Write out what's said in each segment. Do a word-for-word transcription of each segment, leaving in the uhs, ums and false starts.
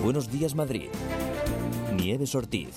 Buenos Días Madrid. Nieves Ortiz.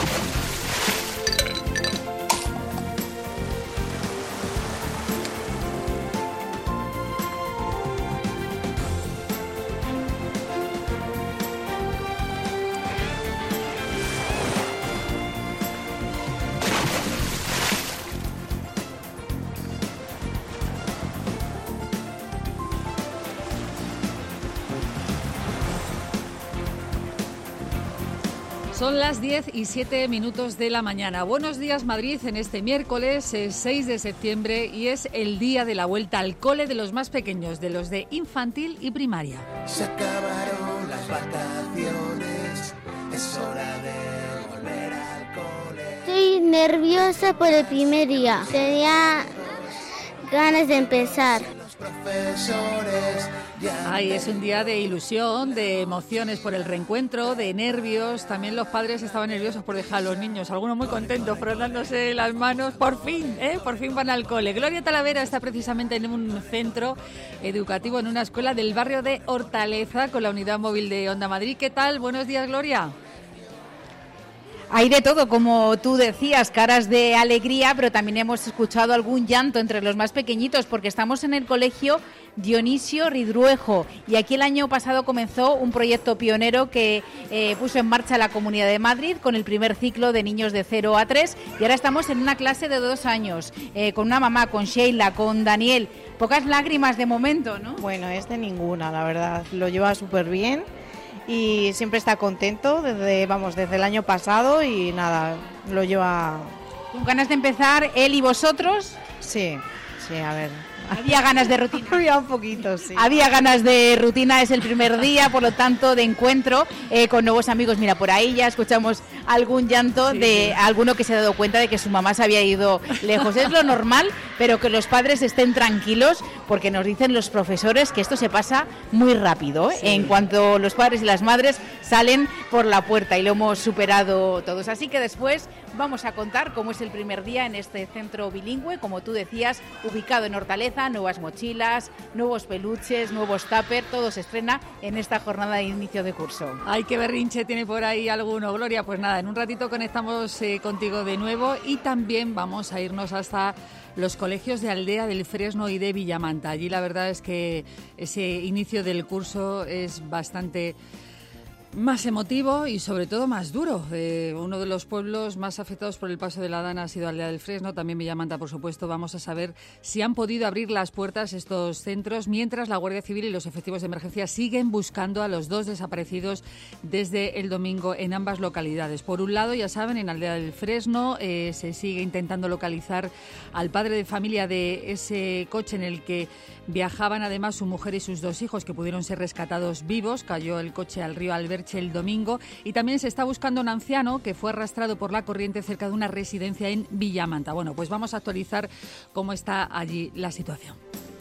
Son las diez y siete minutos de la mañana. Buenos días, Madrid, en este miércoles eh, seis de septiembre, y es el día de la vuelta al cole de los más pequeños, de los de infantil y primaria. Se acabaron las vacaciones, es hora de volver al cole. Estoy nerviosa por el primer día. Tenía ganas de empezar. Los profesores ya Ay, es un día de ilusión, de emociones por el reencuentro, de nervios. También los padres estaban nerviosos por dejar a los niños, algunos muy contentos, frotándose las manos. Por fin, ¿eh? Por fin van al cole. Gloria Talavera está precisamente en un centro educativo, en una escuela del barrio de Hortaleza, con la unidad móvil de Onda Madrid. ¿Qué tal? Buenos días, Gloria. Hay de todo, como tú decías, caras de alegría, pero también hemos escuchado algún llanto entre los más pequeñitos, porque estamos en el colegio Dionisio Ridruejo, y aquí el año pasado comenzó un proyecto pionero que eh, puso en marcha la Comunidad de Madrid con el primer ciclo de niños de cero a tres, y ahora estamos en una clase de dos años, eh, con una mamá, con Sheila, con Daniel. Pocas lágrimas de momento, ¿no? Bueno, este ninguna, la verdad, lo lleva súper bien. Y siempre está contento desde, vamos, desde el año pasado, y nada, lo lleva... ¿Con ganas de empezar él y vosotros? Sí, sí, a ver. Había ganas de rutina. Había un poquito, sí. Había ganas de rutina, es el primer día, por lo tanto, de encuentro eh, con nuevos amigos. Mira, por ahí ya escuchamos algún llanto sí, de sí. alguno que se ha dado cuenta de que su mamá se había ido lejos. Es lo normal, pero que los padres estén tranquilos, porque nos dicen los profesores que esto se pasa muy rápido, ¿eh? Sí. En cuanto los padres y las madres salen por la puerta, y lo hemos superado todos. Así que después vamos a contar cómo es el primer día en este centro bilingüe, como tú decías, ubicado en Hortaleza. Nuevas mochilas, nuevos peluches, nuevos tupper, todo se estrena en esta jornada de inicio de curso. Ay, qué berrinche tiene por ahí alguno, Gloria. Pues nada, en un ratito conectamos eh, contigo de nuevo, y también vamos a irnos hasta los colegios de Aldea del Fresno y de Villamanta. Allí la verdad es que ese inicio del curso es bastante más emotivo y sobre todo más duro. Eh, uno de los pueblos más afectados por el paso de la Dana ha sido Aldea del Fresno, también Villamanta, por supuesto. Vamos a saber si han podido abrir las puertas estos centros, mientras la Guardia Civil y los efectivos de emergencia siguen buscando a los dos desaparecidos desde el domingo en ambas localidades. Por un lado, ya saben, en Aldea del Fresno eh, se sigue intentando localizar al padre de familia de ese coche en el que viajaban además su mujer y sus dos hijos, que pudieron ser rescatados vivos. Cayó el coche al río Alberche el domingo, y también se está buscando un anciano que fue arrastrado por la corriente cerca de una residencia en Villamanta. Bueno, pues vamos a actualizar cómo está allí la situación.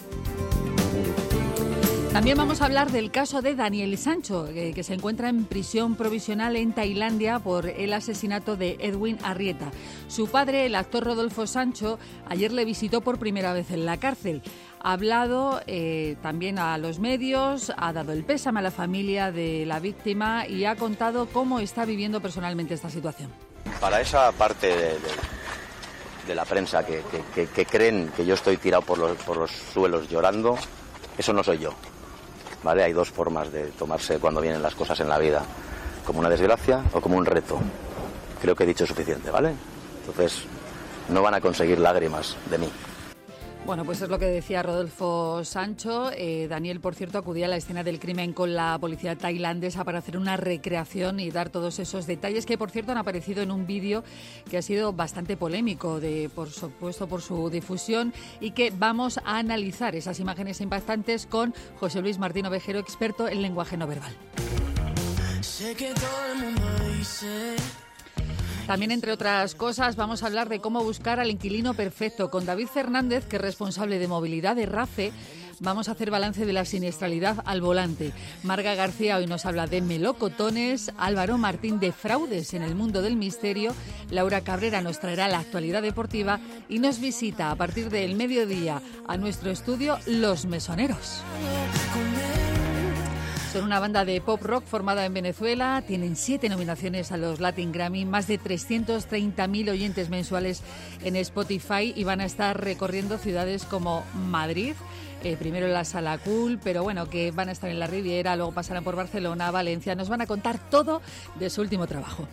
También vamos a hablar del caso de Daniel Sancho, eh, que se encuentra en prisión provisional en Tailandia por el asesinato de Edwin Arrieta. Su padre, el actor Rodolfo Sancho, ayer le visitó por primera vez en la cárcel. Ha hablado eh, también a los medios, ha dado el pésame a la familia de la víctima y ha contado cómo está viviendo personalmente esta situación. Para esa parte de, de, de la prensa que, que, que, que creen que yo estoy tirado por los, por los suelos llorando, eso no soy yo. ¿Vale? Hay dos formas de tomarse cuando vienen las cosas en la vida, como una desgracia o como un reto. Creo que he dicho suficiente, ¿vale? Entonces, no van a conseguir lágrimas de mí. Bueno, pues es lo que decía Rodolfo Sancho. Eh, Daniel, por cierto, acudía a la escena del crimen con la policía tailandesa para hacer una recreación y dar todos esos detalles que, por cierto, han aparecido en un vídeo que ha sido bastante polémico, de, por supuesto, por su difusión, y que vamos a analizar esas imágenes impactantes con José Luis Martín Ovejero, experto en lenguaje no verbal. Sé que todo el mundo dice... También, entre otras cosas, vamos a hablar de cómo buscar al inquilino perfecto. Con David Fernández, que es responsable de movilidad de RAFE, vamos a hacer balance de la siniestralidad al volante. Marga García hoy nos habla de melocotones, Álvaro Martín de fraudes en el mundo del misterio, Laura Cabrera nos traerá la actualidad deportiva y nos visita a partir del mediodía a nuestro estudio Los Mesoneros. Son una banda de pop rock formada en Venezuela, tienen siete nominaciones a los Latin Grammy, más de trescientos treinta mil oyentes mensuales en Spotify y van a estar recorriendo ciudades como Madrid, eh, primero en la Sala Cool, pero bueno, que van a estar en la Riviera, luego pasarán por Barcelona, Valencia. Nos van a contar todo de su último trabajo.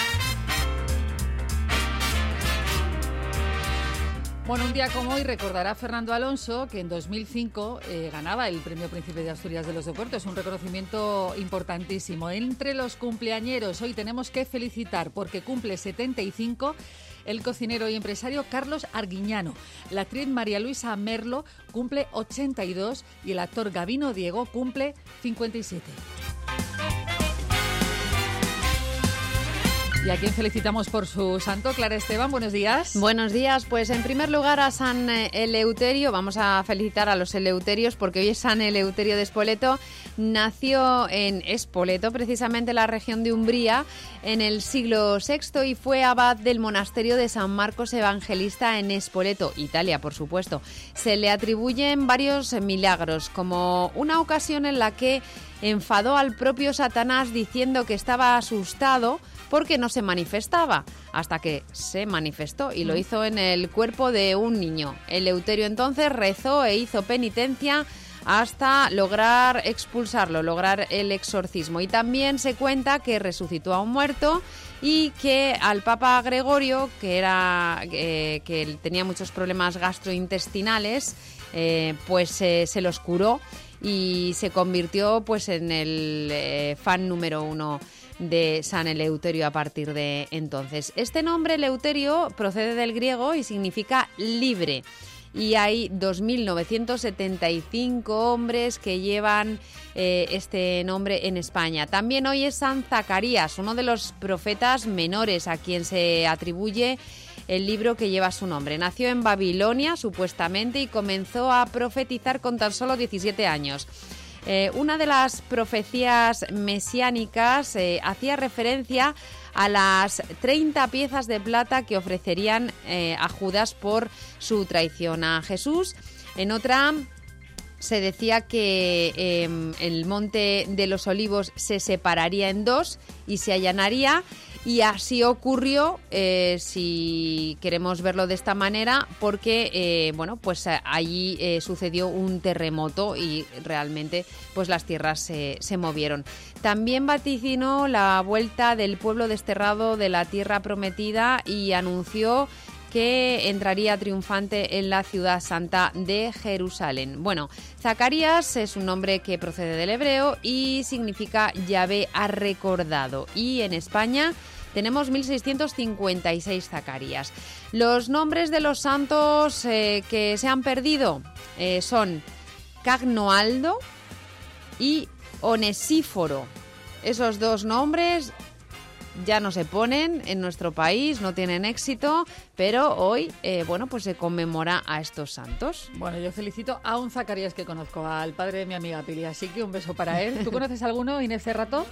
Bueno, un día como hoy recordará Fernando Alonso que en dos mil cinco eh, ganaba el Premio Príncipe de Asturias de los Deportes, un reconocimiento importantísimo. Entre los cumpleañeros hoy tenemos que felicitar porque cumple setenta y cinco el cocinero y empresario Carlos Arguiñano. La actriz María Luisa Merlo cumple ochenta y dos y el actor Gabino Diego cumple cincuenta y siete. Y a quien felicitamos por su santo, Clara Esteban, buenos días. Buenos días, pues en primer lugar a San Eleuterio, vamos a felicitar a los Eleuterios porque hoy es San Eleuterio de Spoleto, nació en Spoleto, precisamente la región de Umbría, en el siglo sexto y fue abad del monasterio de San Marcos Evangelista en Spoleto, Italia, por supuesto. Se le atribuyen varios milagros, como una ocasión en la que enfadó al propio Satanás diciendo que estaba asustado porque no se manifestaba, hasta que se manifestó y lo hizo en el cuerpo de un niño. Eleuterio entonces rezó e hizo penitencia hasta lograr expulsarlo, lograr el exorcismo. Y también se cuenta que resucitó a un muerto y que al Papa Gregorio, que era eh, que tenía muchos problemas gastrointestinales, eh, pues eh, se los curó y se convirtió pues en el eh, fan número uno de San Eleuterio a partir de entonces. Este nombre, Eleuterio, procede del griego y significa libre. Y hay dos mil novecientos setenta y cinco hombres que llevan eh, este nombre en España. También hoy es San Zacarías, uno de los profetas menores a quien se atribuye el libro que lleva su nombre. Nació en Babilonia, supuestamente, y comenzó a profetizar con tan solo diecisiete años. Eh, una de las profecías mesiánicas eh, hacía referencia a las treinta piezas de plata que ofrecerían eh, a Judas por su traición a Jesús. En otra se decía que eh, el monte de los Olivos se separaría en dos y se allanaría. Y así ocurrió, eh, si queremos verlo de esta manera, porque eh, bueno, pues allí eh, sucedió un terremoto y realmente pues las tierras se, se movieron. También vaticinó la vuelta del pueblo desterrado de la tierra prometida y anunció que entraría triunfante en la ciudad santa de Jerusalén. Bueno, Zacarías es un nombre que procede del hebreo y significa Yahvé ha recordado. Y en España tenemos mil seiscientos cincuenta y seis Zacarías. Los nombres de los santos eh, que se han perdido eh, son Cagnoaldo y Onesíforo. Esos dos nombres ya no se ponen en nuestro país, no tienen éxito, pero hoy, eh, bueno, pues se conmemora a estos santos. Bueno, yo felicito a un Zacarías que conozco, al padre de mi amiga Pili, así que un beso para él. ¿Tú conoces alguno, Inés Cerrato?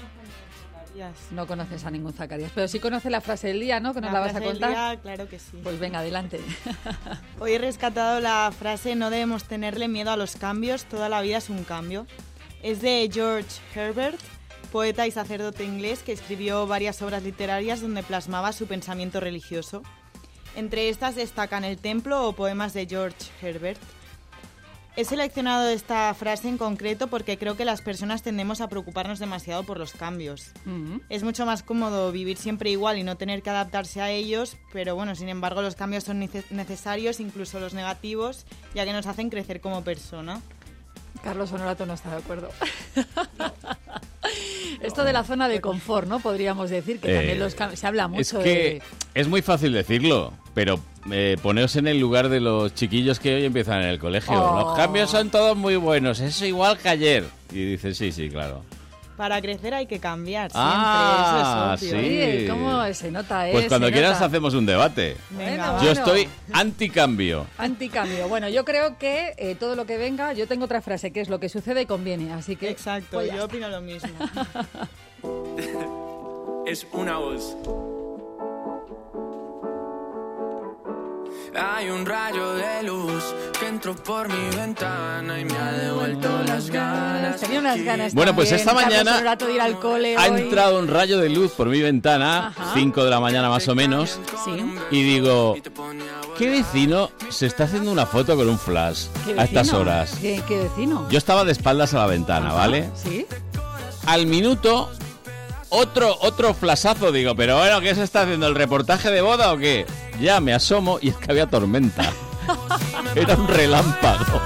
No conoces a ningún Zacarías, pero sí conoces la frase del día, ¿no? Que nos la, la vas a contar. Día, claro que sí. Pues venga, adelante. Hoy he rescatado la frase no debemos tenerle miedo a los cambios, toda la vida es un cambio. Es de George Herbert, poeta y sacerdote inglés que escribió varias obras literarias donde plasmaba su pensamiento religioso. Entre estas destacan El Templo o poemas de George Herbert. He seleccionado esta frase en concreto porque creo que las personas tendemos a preocuparnos demasiado por los cambios. Uh-huh. Es mucho más cómodo vivir siempre igual y no tener que adaptarse a ellos, pero bueno, sin embargo los cambios son necesarios, incluso los negativos, ya que nos hacen crecer como persona. Carlos Honorato no está de acuerdo. Esto de la zona de confort, ¿no? Podríamos decir que eh, también los cam- se habla mucho es que de... Es muy fácil decirlo, pero eh, poneos en el lugar de los chiquillos que hoy empiezan en el colegio. Oh. Los cambios son todos muy buenos, es igual que ayer. Y dicen, sí, sí, claro. Para crecer hay que cambiar siempre, ah, eso es obvio. Sí. Sí, ¿cómo se nota? Eh? Pues cuando se quieras nota. hacemos un debate. Venga, yo bueno. estoy anticambio. Anticambio. Bueno, yo creo que eh, todo lo que venga, yo tengo otra frase, que es lo que sucede conviene, así que... Exacto, pues yo está. opino lo mismo. Es una voz. Hay un rayo de luz que entró por mi ventana y me ha devuelto las ganas. Tenía unas ganas. Bueno, pues esta mañana de ir al cole ha hoy. entrado un rayo de luz por mi ventana, cinco de la mañana más o menos, Sí. y digo, ¿qué vecino se está haciendo una foto con un flash ¿Qué a estas vecino? horas? ¿Qué, qué vecino? Yo estaba de espaldas a la ventana, Ajá, ¿vale? Sí. Al minuto, otro otro flashazo, digo, pero bueno, ¿qué se está haciendo? ¿El reportaje de boda o qué? Ya me asomo y es que había tormenta. Era un relámpago.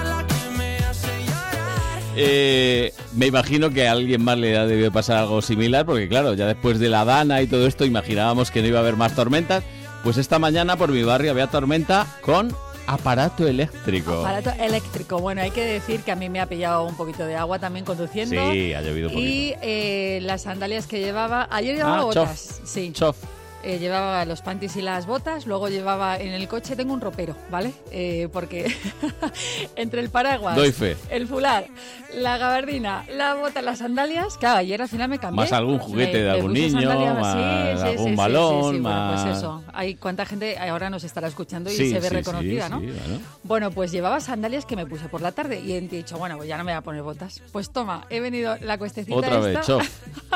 Eh, me imagino que a alguien más le ha debido pasar algo similar, porque claro, ya después de la Dana y todo esto imaginábamos que no iba a haber más tormentas. Pues esta mañana por mi barrio había tormenta con aparato eléctrico. Aparato eléctrico. Bueno, hay que decir que a mí me ha pillado un poquito de agua también conduciendo. Sí, ha llovido un poquito. Y eh, las sandalias que llevaba... Ayer llevaba Ah, botas. chof. Sí. Chof. Eh, llevaba los panties y las botas, luego llevaba en el coche, tengo un ropero, ¿vale? Eh, porque entre el paraguas, Doy fe. el fular, la gabardina, la bota, las sandalias, claro, ayer al final me cambié. Más algún juguete Me- de me algún puse niño, sandalias, más sí, sí, algún sí, sí, balón, sí, sí, bueno, más... pues eso. Hay cuánta gente ahora nos estará escuchando y Sí, se ve sí, reconocida, sí, ¿no? sí, bueno. Bueno, pues llevaba sandalias que me puse por la tarde y he dicho, bueno, pues ya no me voy a poner botas. Pues toma, he venido la cuestecita Otra vez, esta. chof.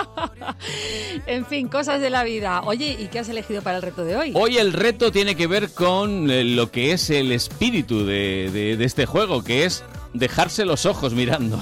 En fin, cosas de la vida. Oye, ¿y qué has elegido para el reto de hoy? Hoy el reto tiene que ver con eh, lo que es el espíritu de, de- de este juego, que es dejarse los ojos mirando.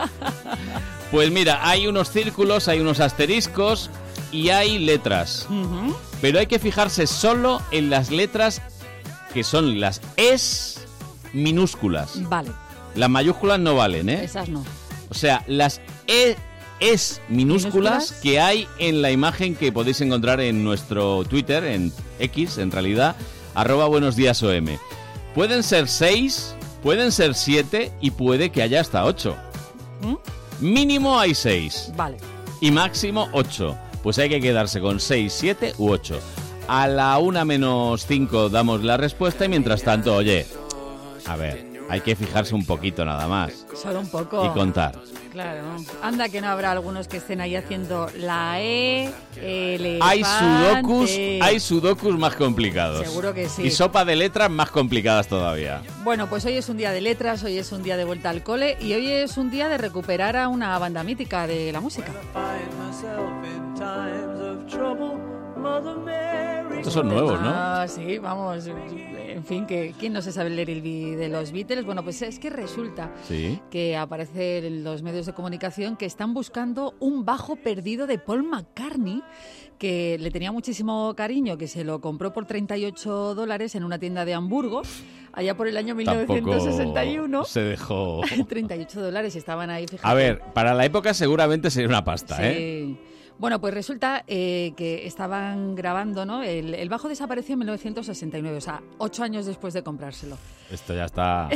Pues mira, hay unos círculos, hay unos asteriscos y hay letras. Ujú. Pero hay que fijarse solo en las letras que son las es minúsculas. Vale, Las mayúsculas no valen, ¿eh? esas no. O sea, las e es minúsculas, ¿Minúsculas? que hay en la imagen que podéis encontrar en nuestro Twitter, en X, en realidad, arroba buenos días O M. Pueden ser seis, pueden ser siete y puede que haya hasta ocho. ¿Mm? Mínimo hay seis Vale. y máximo ocho. Pues hay que quedarse con seis, siete u ocho. A la una menos cinco damos la respuesta y mientras tanto, oye, a ver, hay que fijarse un poquito nada más Solo un poco. y contar. Claro. Anda que no habrá algunos que estén ahí haciendo la E, el Hay elefante. sudokus, hay sudokus más complicados. Seguro que sí. Y sopa de letras más complicadas todavía. Bueno, pues hoy es un día de letras, hoy es un día de vuelta al cole y hoy es un día de recuperar a una banda mítica de la música. Estos son nuevos, ¿no? Ah, sí, vamos. En fin, que ¿quién no se sabe leer el B de los Beatles? Bueno, pues es que resulta Sí. que aparece en los medios de comunicación que están buscando un bajo perdido de Paul McCartney, que le tenía muchísimo cariño, que se lo compró por treinta y ocho dólares en una tienda de Hamburgo, allá por el año mil novecientos sesenta y uno. Tampoco se dejó. treinta y ocho dólares estaban ahí, fíjate. A ver, para la época seguramente sería una pasta, Sí. ¿eh? Bueno, pues resulta eh, que estaban grabando, ¿no? El, el bajo desapareció en mil novecientos sesenta y nueve, o sea, ocho años después de comprárselo. Esto ya está...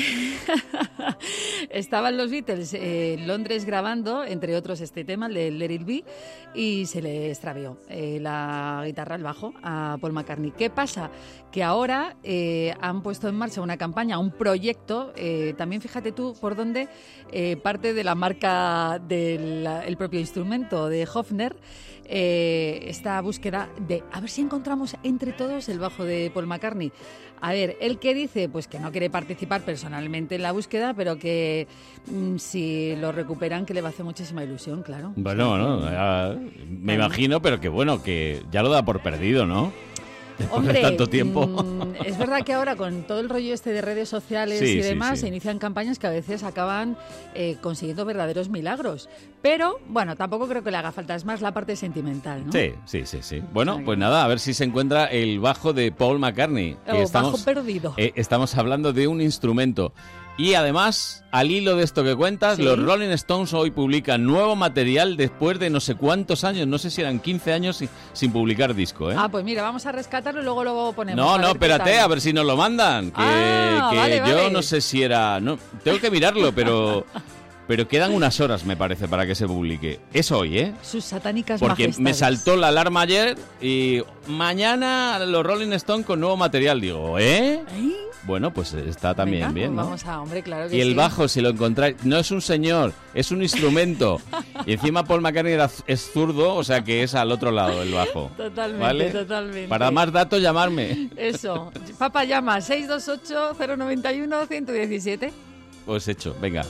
Estaban los Beatles eh, en Londres grabando, entre otros este tema, el de Let It Be, y se le extravió eh, la guitarra, el bajo, a Paul McCartney. ¿Qué pasa? Que ahora eh, han puesto en marcha una campaña, un proyecto, eh, también fíjate tú por dónde, eh, parte de la marca del el propio instrumento de Hofner, eh, esta búsqueda de a ver si encontramos entre todos el bajo de Paul McCartney. A ver, ¿él qué dice? Pues que no quiere participar personalmente en la búsqueda, pero que mm, si lo recuperan, que le va a hacer muchísima ilusión, claro. Bueno, no, ya me imagino, pero que bueno, que ya lo da por perdido, ¿no? Después Hombre, de tanto tiempo. mm, es verdad que ahora con todo el rollo este de redes sociales Sí, y sí, demás, sí. se inician campañas que a veces acaban eh, consiguiendo verdaderos milagros. Pero, bueno, tampoco creo que le haga falta, es más la parte sentimental, ¿no? Sí, sí, sí, sí. Bueno, pues nada, a ver si se encuentra el bajo de Paul McCartney. O que estamos, bajo perdido. eh, estamos hablando de un instrumento. Y además, al hilo de esto que cuentas, Sí. los Rolling Stones hoy publican nuevo material después de no sé cuántos años, no sé si eran quince años sin, sin publicar disco, ¿eh? Ah, pues mira, vamos a rescatarlo y luego lo ponemos. no, a no, ver qué espérate, tal. a ver si nos lo mandan. Que, Ah, que vale, yo vale. no sé si era... No, tengo que mirarlo, pero... Pero quedan unas horas, me parece, para que se publique. Es hoy, ¿eh? Sus satánicas Porque majestades. me saltó la alarma ayer y mañana los Rolling Stones con nuevo material. Digo, ¿eh? ¿Eh? Bueno, pues está también Venga, bien, pues ¿no? vamos a, hombre, claro que Y el sí. bajo, si lo encontráis, no es un señor, es un instrumento. Y encima Paul McCartney era, es zurdo, o sea que es al otro lado el bajo. Totalmente, ¿Vale? totalmente. Para más datos, llamarme. Eso. Papá llama seis dos ocho, cero nueve uno, uno uno siete. Pues hecho, venga.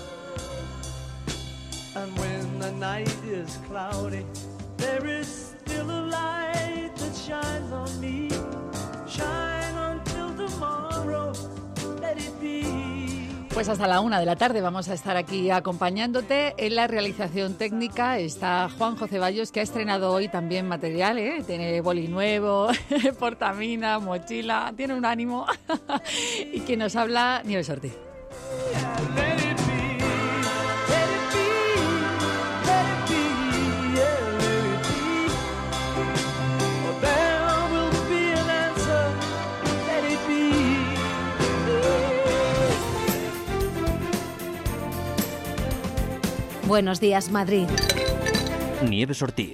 And when the night is cloudy, there is still a light that shines on me. Shine until tomorrow, let it be. Pues hasta la una de la tarde vamos a estar aquí acompañándote. En la realización técnica está Juanjo Ceballos, que ha estrenado hoy también material, ¿eh? Tiene boli nuevo, portamina, mochila, tiene un ánimo. Y quien nos habla, Nieves Ortiz. Buenos días, Madrid. Nieves Ortiz.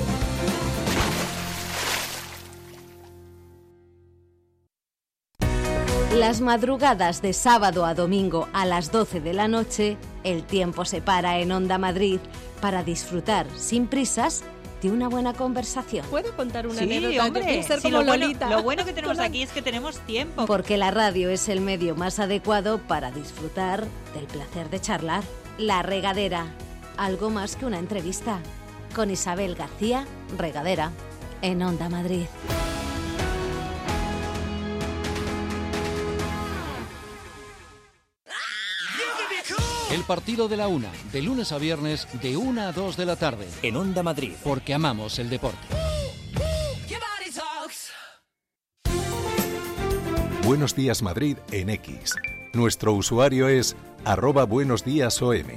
Las madrugadas de sábado a domingo a las doce de la noche, el tiempo se para en Onda Madrid para disfrutar sin prisas de una buena conversación. ¿Puedo contar una Sí, anécdota? hombre, Yo quiero ser sí, como lo, bueno, Lolita. lo bueno que tenemos Con la- aquí es que tenemos tiempo. Porque la radio es el medio más adecuado para disfrutar del placer de charlar. La Regadera, algo más que una entrevista. Con Isabel García Regadera, en Onda Madrid. El partido de la una, de lunes a viernes, de una a dos de la tarde. En Onda Madrid. Porque amamos el deporte. Buenos Días Madrid en X. Nuestro usuario es arroba buenos días O M.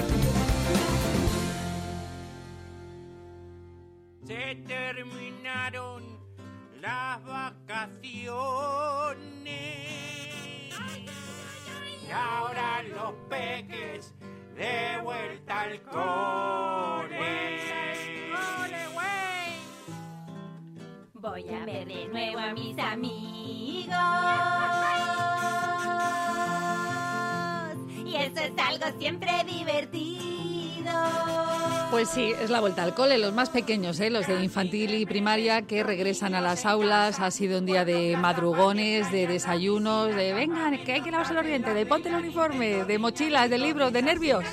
Se terminaron las vacaciones y ahora los peques de vuelta al cole. Voy a ver de nuevo a mis amigos. Y eso es algo siempre divertido. Pues sí, es la vuelta al cole. Los más pequeños, ¿eh? Los de infantil y primaria, que regresan a las aulas. Ha sido un día de madrugones, de desayunos, de vengan, que hay que lavarse los dientes, de ponte el uniforme, de mochilas, de libros, de nervios.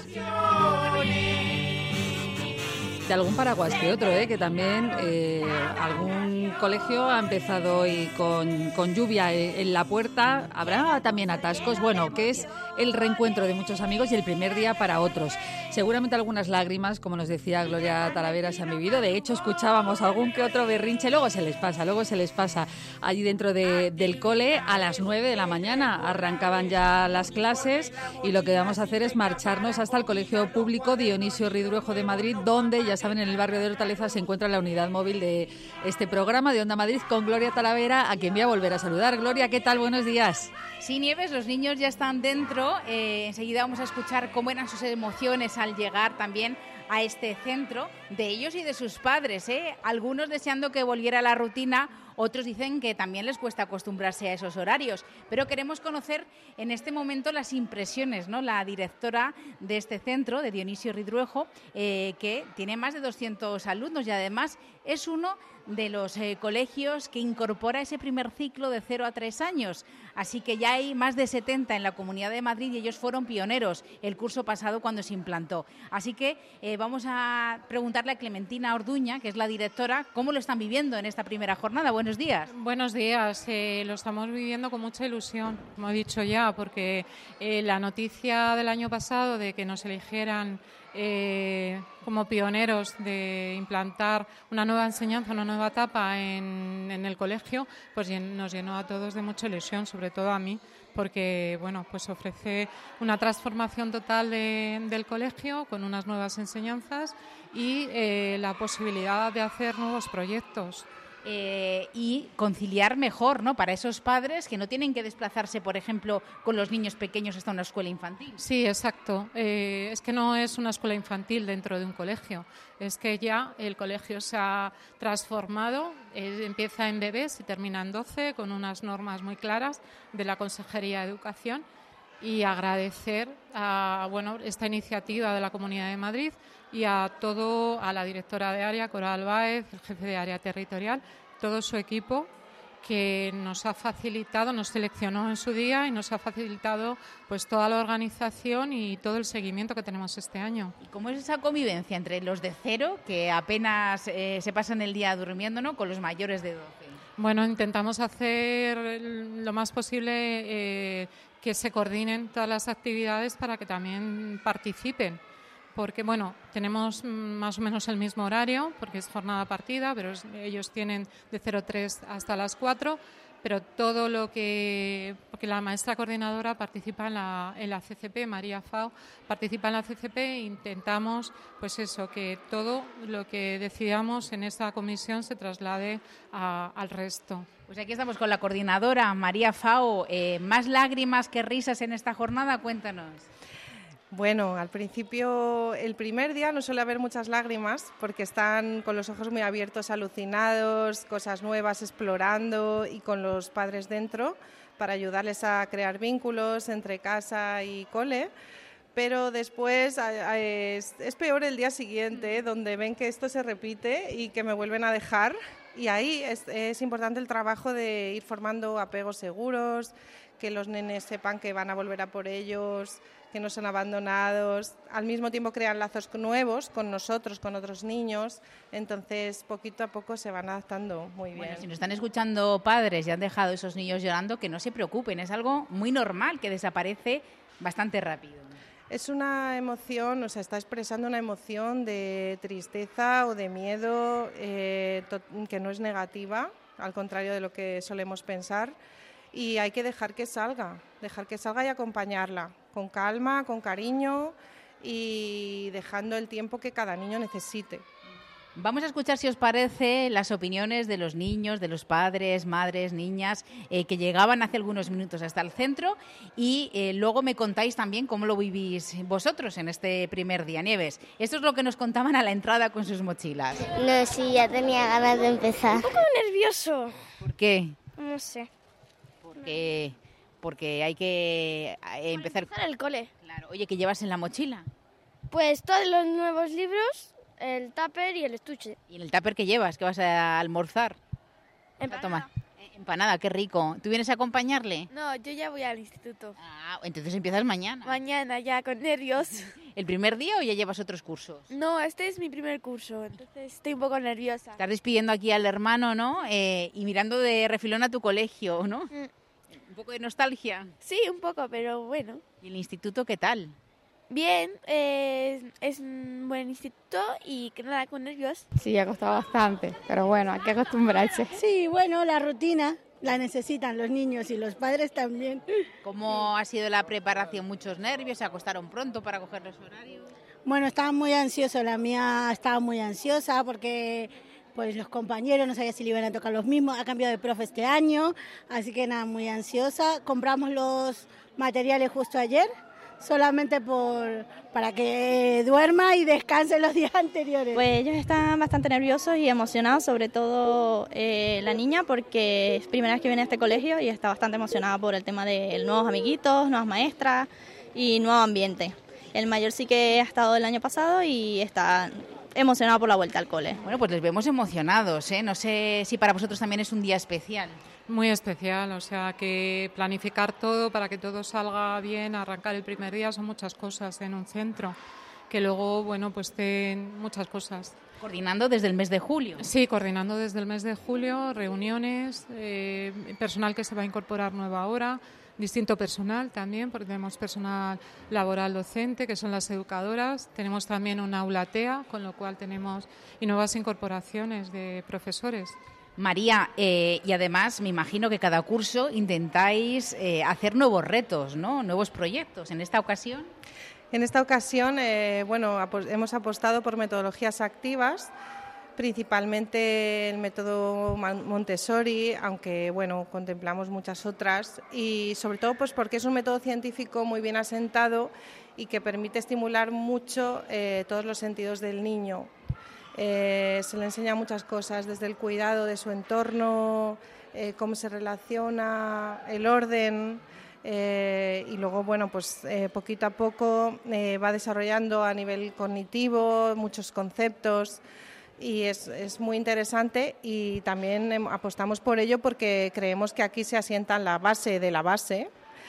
De algún paraguas que otro, ¿eh? Que también eh, algún colegio ha empezado hoy con, con lluvia en la puerta. Habrá también atascos, bueno, que es el reencuentro de muchos amigos y el primer día para otros. Seguramente algunas lágrimas, como nos decía Gloria Talavera, se han vivido. De hecho, escuchábamos algún que otro berrinche. Luego se les pasa, luego se les pasa. Allí dentro de, del cole, a las nueve de la mañana arrancaban ya las clases y lo que vamos a hacer es marcharnos hasta el Colegio Público Dionisio Ridruejo de Madrid, donde, ya saben, en el barrio de Hortaleza se encuentra la unidad móvil de este programa de Onda Madrid con Gloria Talavera, a quien voy a volver a saludar. Gloria, ¿qué tal? Buenos días. Sí, Nieves, los niños ya están dentro. Eh, enseguida vamos a escuchar cómo eran sus emociones al llegar también a este centro, de ellos y de sus padres, ¿eh? Algunos deseando que volviera la rutina, otros dicen que también les cuesta acostumbrarse a esos horarios. Pero queremos conocer en este momento las impresiones, ¿no? La directora de este centro, de Dionisio Ridruejo, eh, que tiene más de doscientos alumnos y además es uno de los eh, colegios que incorpora ese primer ciclo de cero a tres años. Así que ya hay más de setenta en la Comunidad de Madrid y ellos fueron pioneros el curso pasado cuando se implantó. Así que eh, vamos a preguntarle a Clementina Orduña, que es la directora, cómo lo están viviendo en esta primera jornada. Buenos días. Buenos días, eh, lo estamos viviendo con mucha ilusión, como he dicho ya, porque eh, la noticia del año pasado de que nos eligieran eh, como pioneros de implantar una nueva enseñanza, una nueva etapa en, en el colegio, pues nos llenó a todos de mucha ilusión, sobre todo a mí, porque bueno, pues ofrece una transformación total de, del colegio con unas nuevas enseñanzas y eh, la posibilidad de hacer nuevos proyectos. eh, y conciliar mejor, ¿no? Para esos padres que no tienen que desplazarse, por ejemplo, con los niños pequeños hasta una escuela infantil. Sí, exacto. Eh, es que no es una escuela infantil dentro de un colegio. Es que ya el colegio se ha transformado, eh, empieza en bebés y termina en doce, con unas normas muy claras de la Consejería de Educación. Y agradecer a bueno esta iniciativa de la Comunidad de Madrid y a todo, a la directora de área, Coral Báez, el jefe de área territorial, todo su equipo que nos ha facilitado, nos seleccionó en su día y nos ha facilitado pues toda la organización y todo el seguimiento que tenemos este año. ¿Y cómo es esa convivencia entre los de cero, que apenas eh, se pasan el día durmiendo, ¿no?, con los mayores de doce? Bueno, intentamos hacer lo más posible eh, que se coordinen todas las actividades para que también participen. Porque, bueno, tenemos más o menos el mismo horario, porque es jornada partida, pero es, ellos tienen de cero tres hasta las cuatro, pero todo lo que... Porque la maestra coordinadora participa en la, en la C C P, María Fao, participa en la C C P e intentamos, pues eso, que todo lo que decidamos en esta comisión se traslade a, al resto. Pues aquí estamos con la coordinadora, María Fao. Eh, ¿Más lágrimas que risas en esta jornada? Cuéntanos. Bueno, al principio, el primer día no suele haber muchas lágrimas porque están con los ojos muy abiertos, alucinados, cosas nuevas, explorando y con los padres dentro para ayudarles a crear vínculos entre casa y cole. Pero después es, es peor el día siguiente, donde ven que esto se repite y que me vuelven a dejar. Y ahí es, es importante el trabajo de ir formando apegos seguros, que los nenes sepan que van a volver a por ellos, que no son abandonados. Al mismo tiempo crean lazos nuevos con nosotros, con otros niños. Entonces, poquito a poco se van adaptando muy bien. Bueno, si nos están escuchando padres y han dejado esos niños llorando, que no se preocupen. Es algo muy normal, que desaparece bastante rápido. Es una emoción, o sea, está expresando una emoción de tristeza o de miedo eh, que no es negativa, al contrario de lo que solemos pensar, y hay que dejar que salga, dejar que salga y acompañarla, con calma, con cariño y dejando el tiempo que cada niño necesite. Vamos a escuchar, si os parece, las opiniones de los niños, de los padres, madres, niñas, eh, que llegaban hace algunos minutos hasta el centro y eh, luego me contáis también cómo lo vivís vosotros en este primer día. Nieves, esto es lo que nos contaban a la entrada con sus mochilas. No, sí, ya tenía ganas de empezar. Un poco nervioso. ¿Por qué? No sé. Porque, porque hay que eh, empezar... empezar el cole. Claro. Oye, ¿qué llevas en la mochila? Pues todos los nuevos libros, el tupper y el estuche. ¿Y en el tupper qué llevas? ¿Qué vas a almorzar? Empanada. A tomar? Eh, empanada, qué rico. ¿Tú vienes a acompañarle? No, yo ya voy al instituto. Ah, entonces empiezas mañana. Mañana, ya, con nervios. ¿El primer día o ya llevas otros cursos? No, este es mi primer curso, entonces estoy un poco nerviosa. Estás despidiendo aquí al hermano, ¿no? Eh, y mirando de refilón a tu colegio, ¿no? Mm. Un poco de nostalgia. Sí, un poco, pero bueno. ¿Y el instituto qué tal? Bien, eh, es un buen instituto y que nada, con nervios. Sí, ha costado bastante, pero bueno, hay que acostumbrarse. Sí, bueno, la rutina la necesitan los niños y los padres también. ¿Cómo ha sido la preparación? ¿Muchos nervios? ¿Se acostaron pronto para coger los horarios? Bueno, estaban muy ansiosos, la mía estaba muy ansiosa porque pues los compañeros no sabía si le iban a tocar los mismos, ha cambiado de profe este año, así que nada, muy ansiosa. Compramos los materiales justo ayer, solamente por para que duerma y descanse los días anteriores. Pues ellos están bastante nerviosos y emocionados, sobre todo eh, la niña, porque es primera vez que viene a este colegio y está bastante emocionada por el tema de nuevos amiguitos, nuevas maestras y nuevo ambiente. El mayor sí que ha estado el año pasado y está emocionado por la vuelta al cole. Bueno, pues les vemos emocionados, ¿eh? No sé si para vosotros también es un día especial. Muy especial, o sea que planificar todo para que todo salga bien, arrancar el primer día, son muchas cosas en un centro, que luego, bueno, pues ten muchas cosas. ¿Coordinando desde el mes de julio? Sí, coordinando desde el mes de julio, reuniones, eh, personal que se va a incorporar nueva hora, distinto personal también, porque tenemos personal laboral docente, que son las educadoras, tenemos también una aula T E A, con lo cual tenemos y nuevas incorporaciones de profesores. María, eh, y además me imagino que cada curso intentáis eh, hacer nuevos retos, ¿no? Nuevos proyectos. ¿En esta ocasión? En esta ocasión, eh, bueno, hemos apostado por metodologías activas principalmente el método Montessori, aunque bueno, contemplamos muchas otras, y sobre todo pues porque es un método científico muy bien asentado y que permite estimular mucho eh, todos los sentidos del niño. Eh, se le enseña muchas cosas, desde el cuidado de su entorno, eh, cómo se relaciona, el orden, eh, y luego bueno pues eh, poquito a poco eh, va desarrollando a nivel cognitivo muchos conceptos. Y es, es muy interesante, y también apostamos por ello porque creemos que aquí se asienta la base de la base,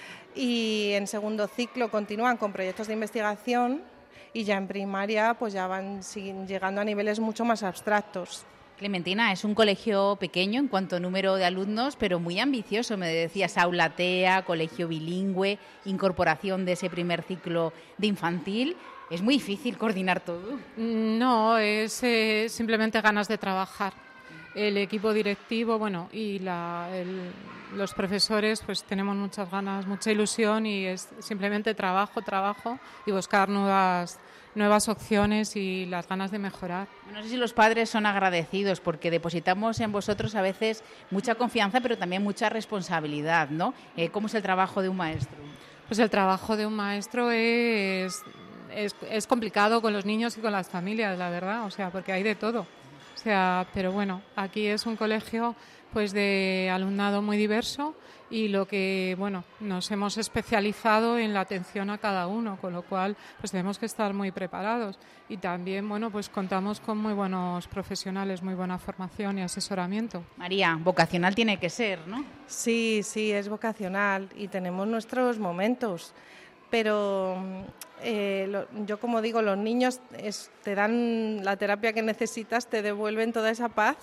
y en segundo ciclo continúan con proyectos de investigación, y ya en primaria pues ya van llegando a niveles mucho más abstractos. Clementina, es un colegio pequeño en cuanto a número de alumnos, pero muy ambicioso. Me decías aula TEA, colegio bilingüe, incorporación de ese primer ciclo de infantil. ¿Es muy difícil coordinar todo? No, es eh, simplemente ganas de trabajar. El equipo directivo, bueno, y la, el, los profesores, pues tenemos muchas ganas, mucha ilusión, y es simplemente trabajo, trabajo y buscar nuevas nuevas opciones y las ganas de mejorar. No sé si los padres son agradecidos, porque depositamos en vosotros a veces mucha confianza, pero también mucha responsabilidad, ¿no? Eh, ¿Cómo es el trabajo de un maestro? Pues el trabajo de un maestro es, es, es complicado con los niños y con las familias, la verdad, o sea, porque hay de todo. O sea, pero bueno, aquí es un colegio pues de alumnado muy diverso, y lo que, bueno, nos hemos especializado en la atención a cada uno, con lo cual pues tenemos que estar muy preparados, y también, bueno, pues contamos con muy buenos profesionales, muy buena formación y asesoramiento. María, vocacional tiene que ser, ¿no? Sí, sí, es vocacional, y tenemos nuestros momentos, pero eh, lo, yo como digo, los niños es, te dan la terapia que necesitas, te devuelven toda esa paz.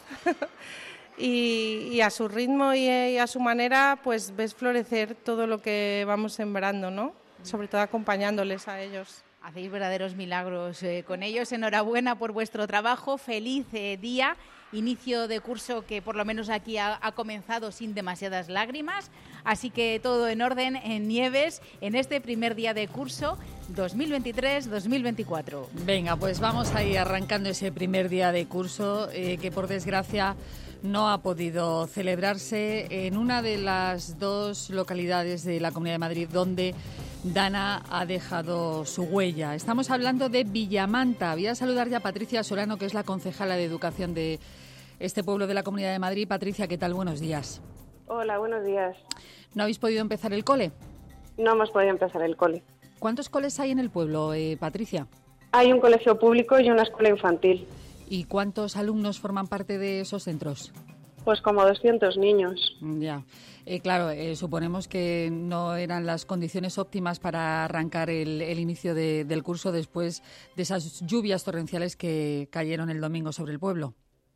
Y, y a su ritmo y, y a su manera, pues ves florecer todo lo que vamos sembrando, ¿no? Sobre todo acompañándoles a ellos. Hacéis verdaderos milagros eh, con ellos. Enhorabuena por vuestro trabajo. Feliz eh, día. Inicio de curso que por lo menos aquí ha, ha comenzado sin demasiadas lágrimas. Así que todo en orden en Nieves en este primer día de curso dos mil veintitrés dos mil veinticuatro. Venga, pues vamos a ir arrancando ese primer día de curso eh, que por desgracia no ha podido celebrarse en una de las dos localidades de la Comunidad de Madrid donde Dana ha dejado su huella. Estamos hablando de Villamanta. Voy a saludar ya a Patricia Solano, que es la concejala de Educación de este pueblo de la Comunidad de Madrid. Patricia, ¿qué tal? Buenos días. Hola, buenos días. ¿No habéis podido empezar el cole? No hemos podido empezar el cole. ¿Cuántos coles hay en el pueblo, eh, Patricia? Hay un colegio público y una escuela infantil. ¿Y cuántos alumnos forman parte de esos centros? Pues como doscientos niños. Ya, eh, claro, eh, suponemos que no eran las condiciones óptimas para arrancar el, el inicio de, del curso después de esas lluvias torrenciales que cayeron el domingo sobre el pueblo.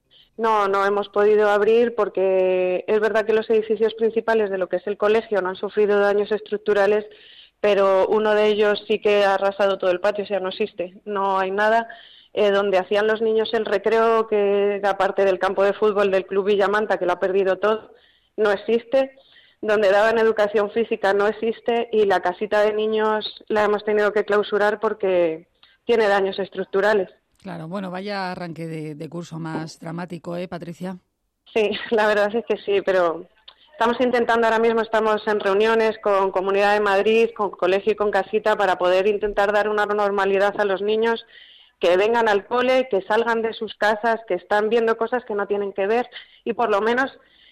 No, no hemos podido abrir porque es verdad que los edificios principales de lo que es el colegio no han sufrido daños estructurales, pero uno de ellos sí que ha arrasado todo el patio, o sea, no existe, no hay nada. Eh, donde hacían los niños el recreo, que aparte del campo de fútbol del Club Villamanta, que lo ha perdido todo, no existe. Donde daban educación física no existe, y la casita de niños la hemos tenido que clausurar porque tiene daños estructurales. Claro, bueno, vaya arranque de, de curso más dramático, ¿eh, Patricia? Sí, la verdad es que sí, pero estamos intentando ahora mismo, estamos en reuniones con Comunidad de Madrid, con colegio y con casita, para poder intentar dar una normalidad a los niños, que vengan al cole, que salgan de sus casas, que están viendo cosas que no tienen que ver, y por lo menos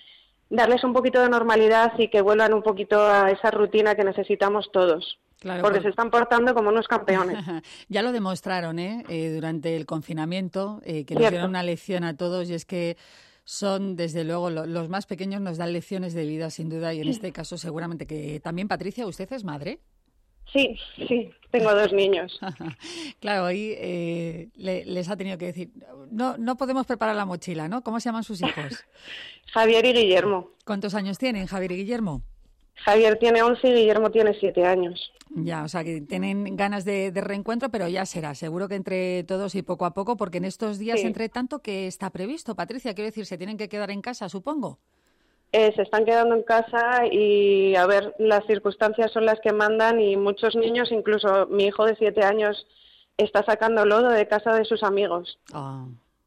darles un poquito de normalidad y que vuelvan un poquito a esa rutina que necesitamos todos. Claro, porque por... se están portando como unos campeones. Ya lo demostraron ¿eh? Eh, durante el confinamiento, eh, que nos dieron una lección a todos, y es que son, desde luego, lo, los más pequeños nos dan lecciones de vida, sin duda, y en este caso seguramente que también. Patricia, ¿usted es madre? Sí, sí, tengo dos niños. Claro, ahí eh, le, les ha tenido que decir, no, no podemos preparar la mochila, ¿no? ¿Cómo se llaman sus hijos? Javier y Guillermo. ¿Cuántos años tienen Javier y Guillermo? Javier tiene once y Guillermo tiene siete años. Ya, o sea, que tienen ganas de, de reencuentro, pero ya será, seguro que entre todos y poco a poco, porque en estos días, sí. Entre tanto, ¿qué está previsto, Patricia? Quiero decir, ¿se tienen que quedar en casa, supongo? Eh, se están quedando en casa y, a ver, las circunstancias son las que mandan, y muchos niños, incluso mi hijo de siete años, está sacando lodo de casa de sus amigos. Ah,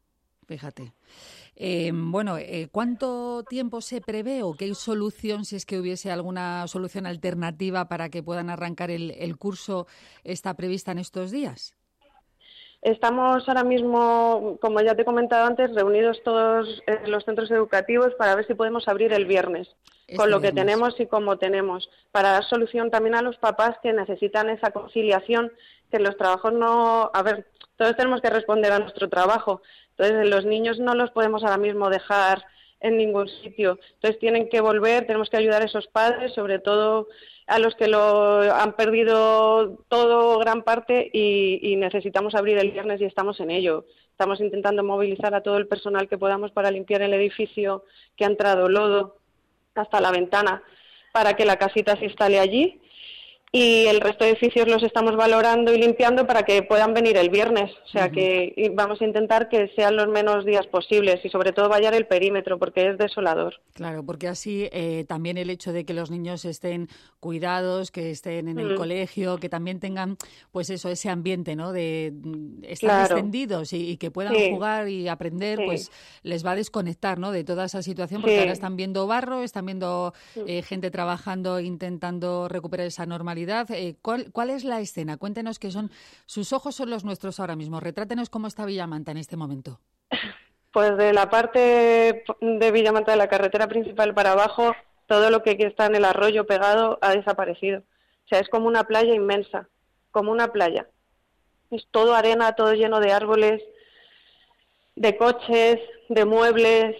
Fíjate. Eh, bueno, eh, ¿cuánto tiempo se prevé o qué solución, si es que hubiese alguna solución alternativa para que puedan arrancar el, el curso, está prevista en estos días? Estamos ahora mismo, como ya te he comentado antes, reunidos todos en los centros educativos para ver si podemos abrir el viernes, Este con lo que viernes. tenemos y como tenemos, para dar solución también a los papás que necesitan esa conciliación, que en los trabajos no... A ver, todos tenemos que responder a nuestro trabajo, entonces los niños no los podemos ahora mismo dejar en ningún sitio, entonces tienen que volver, tenemos que ayudar a esos padres, sobre todo a los que lo han perdido todo, gran parte, y, y necesitamos abrir el viernes y estamos en ello. Estamos intentando movilizar a todo el personal que podamos para limpiar el edificio que ha entrado lodo hasta la ventana para que la casita se instale allí, y el resto de edificios los estamos valorando y limpiando para que puedan venir el viernes. O sea, uh-huh. que vamos a intentar que sean los menos días posibles y sobre todo vallar el perímetro porque es desolador. Claro, porque así eh, también el hecho de que los niños estén cuidados, que estén en el mm. colegio, que también tengan pues eso, ese ambiente, ¿no? De estar claro. extendidos y, y que puedan sí. jugar y aprender, sí. pues les va a desconectar, ¿no? De toda esa situación, porque sí. ahora están viendo barro, están viendo eh, gente trabajando, intentando recuperar esa normalidad. Eh, ¿cuál, ¿Cuál es la escena? Cuéntenos que son sus ojos son los nuestros ahora mismo. Retrátenos cómo está Villamanta en este momento. Pues de la parte de Villamanta, de la carretera principal para abajo, todo lo que está en el arroyo pegado ha desaparecido. O sea, es como una playa inmensa, como una playa. Es todo arena, todo lleno de árboles, de coches, de muebles.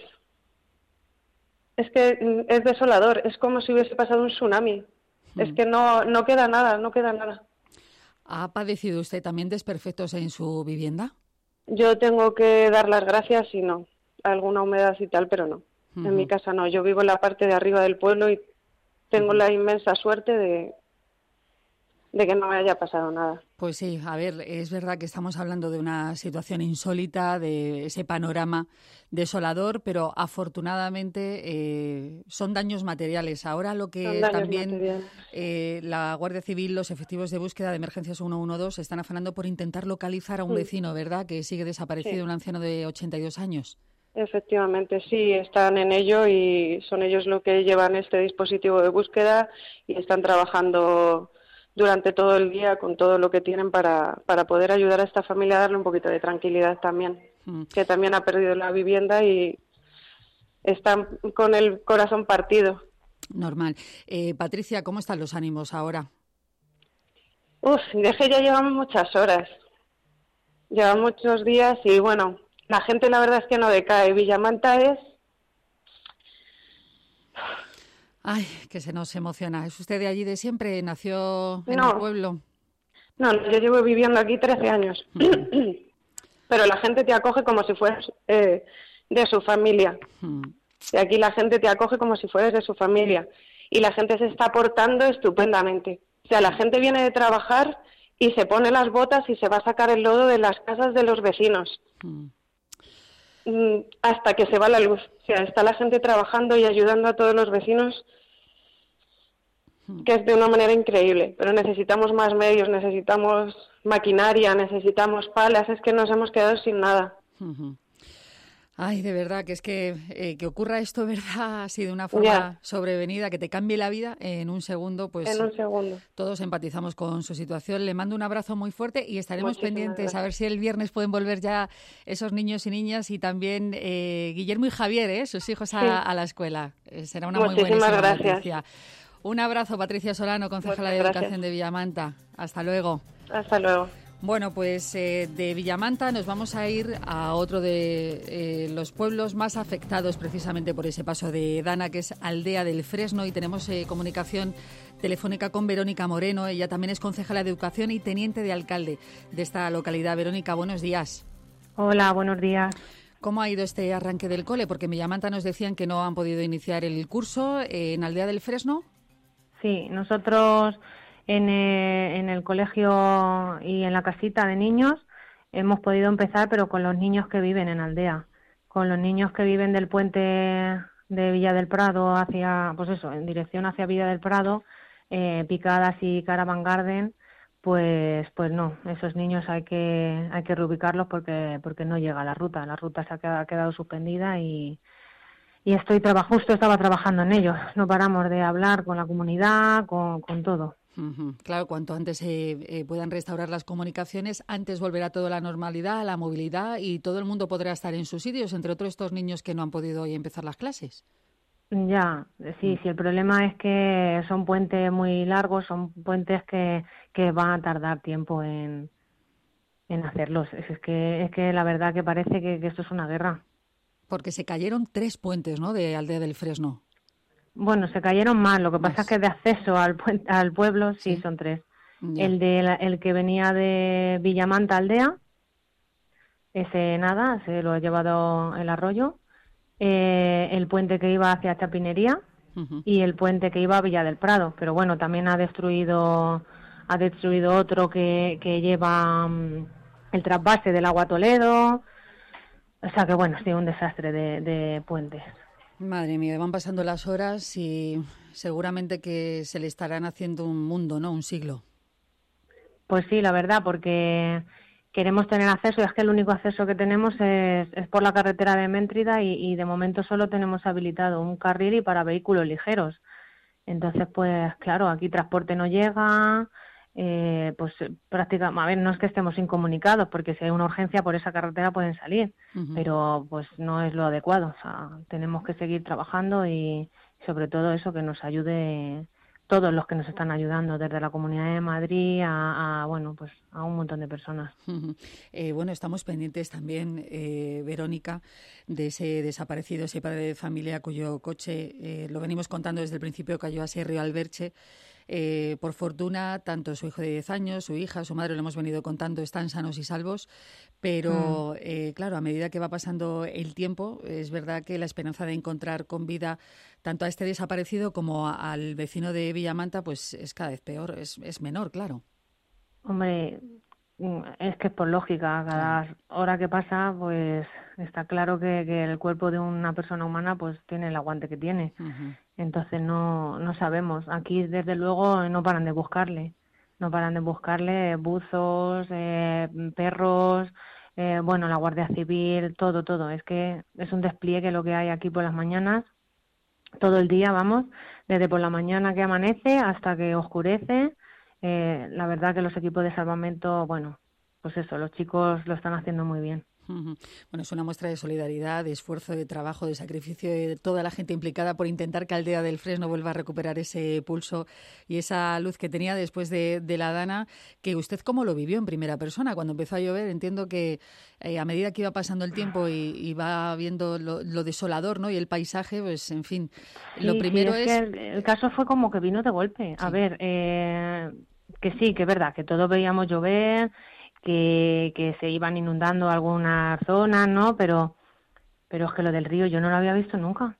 Es que es desolador, es como si hubiese pasado un tsunami. Es que no, no queda nada, no queda nada. ¿Ha padecido usted también desperfectos en su vivienda? Yo tengo que dar las gracias y no. Alguna humedad y tal, pero no. Uh-huh. En mi casa no. Yo vivo en la parte de arriba del pueblo y tengo uh-huh. la inmensa suerte de, de que no me haya pasado nada. Pues sí, a ver, es verdad que estamos hablando de una situación insólita, de ese panorama desolador, pero afortunadamente eh, son daños materiales. Ahora lo que también eh, la Guardia Civil, los efectivos de búsqueda de emergencias ciento doce están afanando por intentar localizar a un sí. vecino, ¿verdad?, que sigue desaparecido, sí. un anciano de ochenta y dos años. Efectivamente, sí, están en ello y son ellos los que llevan este dispositivo de búsqueda y están trabajando durante todo el día con todo lo que tienen para, para poder ayudar a esta familia a darle un poquito de tranquilidad también, mm. que también ha perdido la vivienda y están con el corazón partido. Normal. Eh, Patricia, ¿cómo están los ánimos ahora? Uf, de que ya llevamos muchas horas, llevan muchos días y bueno, la gente la verdad es que no decae. Villamanta es... Ay, que se nos emociona. ¿Es usted de allí de siempre? ¿Nació en no. el pueblo? No, yo llevo viviendo aquí trece años. Uh-huh. Pero la gente te acoge como si fueras eh, de su familia. Uh-huh. Y aquí la gente te acoge como si fueras de su familia. Y la gente se está portando estupendamente. O sea, la gente viene de trabajar y se pone las botas y se va a sacar el lodo de las casas de los vecinos. Uh-huh. Hasta que se va la luz. O sea, está la gente trabajando y ayudando a todos los vecinos, que es de una manera increíble. Pero necesitamos más medios, necesitamos maquinaria, necesitamos palas. Es que nos hemos quedado sin nada. Uh-huh. Ay, de verdad, que es que eh, que ocurra esto, ¿verdad? Así de una forma yeah. sobrevenida, que te cambie la vida en un segundo, pues en un segundo. Todos empatizamos con su situación. Le mando un abrazo muy fuerte y estaremos Muchísimas pendientes gracias. A ver si el viernes pueden volver ya esos niños y niñas y también eh, Guillermo y Javier, ¿eh? sus hijos a, sí. a la escuela. Eh, será una Muchísimas muy buena gracias. noticia. Un abrazo, Patricia Solano, concejala de Educación de Villamanta. Hasta luego. Hasta luego. Bueno, pues eh, de Villamanta nos vamos a ir a otro de eh, los pueblos más afectados precisamente por ese paso de Dana, que es Aldea del Fresno, y tenemos eh, comunicación telefónica con Verónica Moreno. Ella también es concejala de Educación y teniente de alcalde de esta localidad. Verónica, buenos días. Hola, buenos días. ¿Cómo ha ido este arranque del cole? Porque en Villamanta nos decían que no han podido iniciar el curso. Eh, ¿En Aldea del Fresno? Sí, nosotros... En, eh, en el colegio y en la casita de niños hemos podido empezar, pero con los niños que viven en Aldea, con los niños que viven del puente de Villa del Prado hacia, pues eso, en dirección hacia Villa del Prado, eh, Picadas y Caravan Garden, pues pues no, esos niños hay que hay que reubicarlos porque porque no llega a la ruta, la ruta se ha quedado, ha quedado suspendida y y estoy traba, justo estaba trabajando en ello, no paramos de hablar con la comunidad, con, con todo. Uh-huh. Claro, cuanto antes se eh, eh, puedan restaurar las comunicaciones, antes volverá todo a la normalidad, a la movilidad y todo el mundo podrá estar en sus sitios, entre otros estos niños que no han podido hoy empezar las clases. Ya, sí, sí, el problema es que son puentes muy largos, son puentes que, que van a tardar tiempo en, en hacerlos. Es, es que es que la verdad que parece que, que esto es una guerra. Porque se cayeron tres puentes, ¿no?, de Aldea del Fresno. Bueno, se cayeron más, lo que pasa es que de acceso al, puen- al pueblo sí, sí son tres. Ya. El de la- el que venía de Villamanta Aldea, ese nada, se lo ha llevado el arroyo. Eh, el puente que iba hacia Chapinería Uh-huh. y el puente que iba a Villa del Prado, pero bueno, también ha destruido ha destruido otro que, que lleva mm, el trasvase del Agua Toledo, o sea que bueno, sí, un desastre de, de puentes. Madre mía, van pasando las horas y seguramente que se le estarán haciendo un mundo, ¿no?, un siglo. Pues sí, la verdad, porque queremos tener acceso y es que el único acceso que tenemos es, es por la carretera de Méntrida y, y de momento solo tenemos habilitado un carril y para vehículos ligeros. Entonces, pues claro, aquí transporte no llega, eh, pues prácticamente, a ver, no es que estemos incomunicados, porque si hay una urgencia por esa carretera pueden salir, Uh-huh. pero pues no es lo adecuado. O sea, tenemos que seguir trabajando y sobre todo eso, que nos ayude todos los que nos están ayudando, desde la Comunidad de Madrid a, a bueno, pues a un montón de personas. Uh-huh. Eh, bueno, estamos pendientes también, eh, Verónica, de ese desaparecido, ese padre de familia cuyo coche, eh, lo venimos contando desde el principio, cayó a ese río Alberche. Eh, por fortuna, tanto su hijo de diez años, su hija, su madre, lo hemos venido contando, están sanos y salvos, pero Mm. eh, claro, a medida que va pasando el tiempo, es verdad que la esperanza de encontrar con vida tanto a este desaparecido como a- al vecino de Villamanta, pues es cada vez peor, es, es menor, claro. Hombre, mm, es que es por lógica, cada hora que pasa, pues está claro que, que el cuerpo de una persona humana pues tiene el aguante que tiene. Uh-huh. Entonces no, no sabemos. Aquí desde luego no paran de buscarle. No paran de buscarle buzos, eh, perros, eh, bueno, la Guardia Civil, todo, todo. Es que es un despliegue lo que hay aquí por las mañanas, todo el día, vamos, desde por la mañana que amanece hasta que oscurece. Eh, la verdad que los equipos de salvamento, bueno, pues eso, los chicos lo están haciendo muy bien. Ujú. Bueno, es una muestra de solidaridad, de esfuerzo, de trabajo, de sacrificio de toda la gente implicada por intentar que Aldea del Fresno vuelva a recuperar ese pulso y esa luz que tenía después de, de la Dana, que usted cómo lo vivió en primera persona cuando empezó a llover. Entiendo que eh, a medida que iba pasando el tiempo y iba viendo lo, lo desolador, ¿no?, y el paisaje, pues en fin, Sí, lo sí, primero es es... que el, el caso fue como que vino de golpe. A ver, eh, que sí, que es verdad, que todos veíamos llover, que, que se iban inundando algunas zonas, ¿no? Pero, pero es que lo del río yo no lo había visto nunca.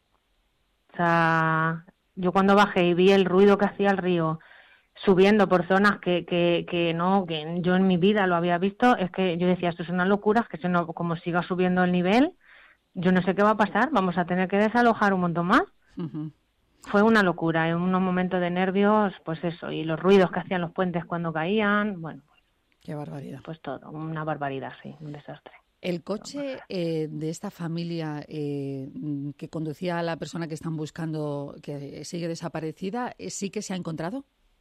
O sea, yo cuando bajé y vi el ruido que hacía el río subiendo por zonas que, que, que no, que yo en mi vida lo había visto, es que yo decía, esto es una locura, es que si no, como siga subiendo el nivel, yo no sé qué va a pasar, vamos a tener que desalojar un montón más. Ujú. Fue una locura, en unos momentos de nervios, pues eso, y los ruidos que hacían los puentes cuando caían, bueno, Qué barbaridad. pues todo, una barbaridad, sí, un desastre. El coche eh, de esta familia eh, mm, que conducía a la persona que están buscando, que sigue desaparecida, eh, ¿sí que se ha encontrado?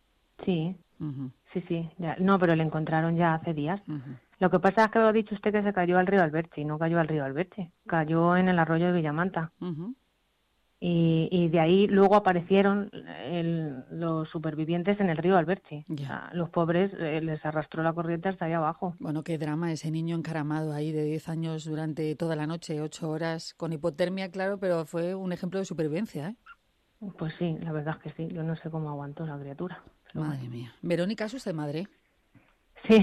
Sí, Ujú. sí, sí, ya, no, pero le encontraron ya hace días. Ujú. Lo que pasa es que lo ha dicho usted que se cayó al río Alberche, y no cayó al río Alberche, cayó en el arroyo de Villamanta. Ujú. Y, y de ahí luego aparecieron el- los supervivientes en el río Alberche. O sea, los pobres eh, les arrastró la corriente hasta allá abajo. Bueno, qué drama ese niño encaramado ahí de diez años durante toda la noche, ocho horas, con hipotermia, claro, pero fue un ejemplo de supervivencia, ¿eh? Pues sí, la verdad es que sí, yo no sé cómo aguantó la criatura. pero Madre mía. Verónica, ¿es usted madre? Sí.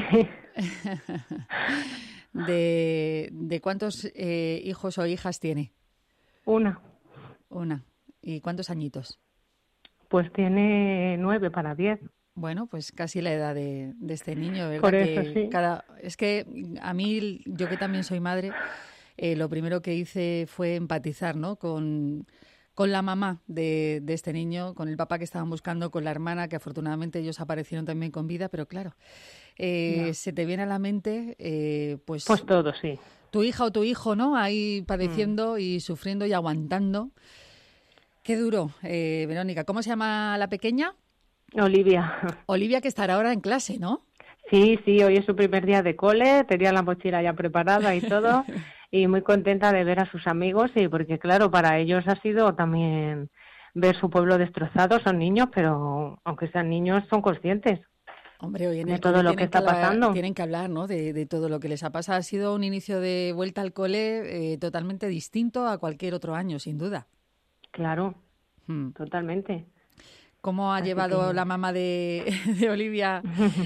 ¿De, de cuántos eh, hijos o hijas tiene? Una. Una. ¿Y cuántos añitos? Pues tiene nueve para diez. Bueno, pues casi la edad de, de este niño, ¿verdad? Por eso, que sí. cada, es que a mí, yo que también soy madre, eh, lo primero que hice fue empatizar, ¿no?, con, con la mamá de, de este niño, con el papá que estaban buscando, con la hermana, que afortunadamente ellos aparecieron también con vida, pero claro, eh, No. se te viene a la mente, eh, pues... Pues todo, sí. Tu hija o tu hijo, ¿no? Ahí padeciendo mm. y sufriendo y aguantando. Qué duro, eh, Verónica. ¿Cómo se llama la pequeña? Olivia. Olivia, que estará ahora en clase, ¿no? Sí, sí, hoy es su primer día de cole, tenía la mochila ya preparada y todo, y muy contenta de ver a sus amigos, y porque claro, para ellos ha sido también ver su pueblo destrozado, son niños, pero aunque sean niños son conscientes. Hombre, hoy en de el todo cole lo tienen que está que hablar- pasando. Tienen que hablar, ¿no? De, de todo lo que les ha pasado. Ha sido un inicio de vuelta al cole eh, totalmente distinto a cualquier otro año, sin duda. Claro, Hmm. totalmente. ¿Cómo ha Así llevado que- la mamá de, de Olivia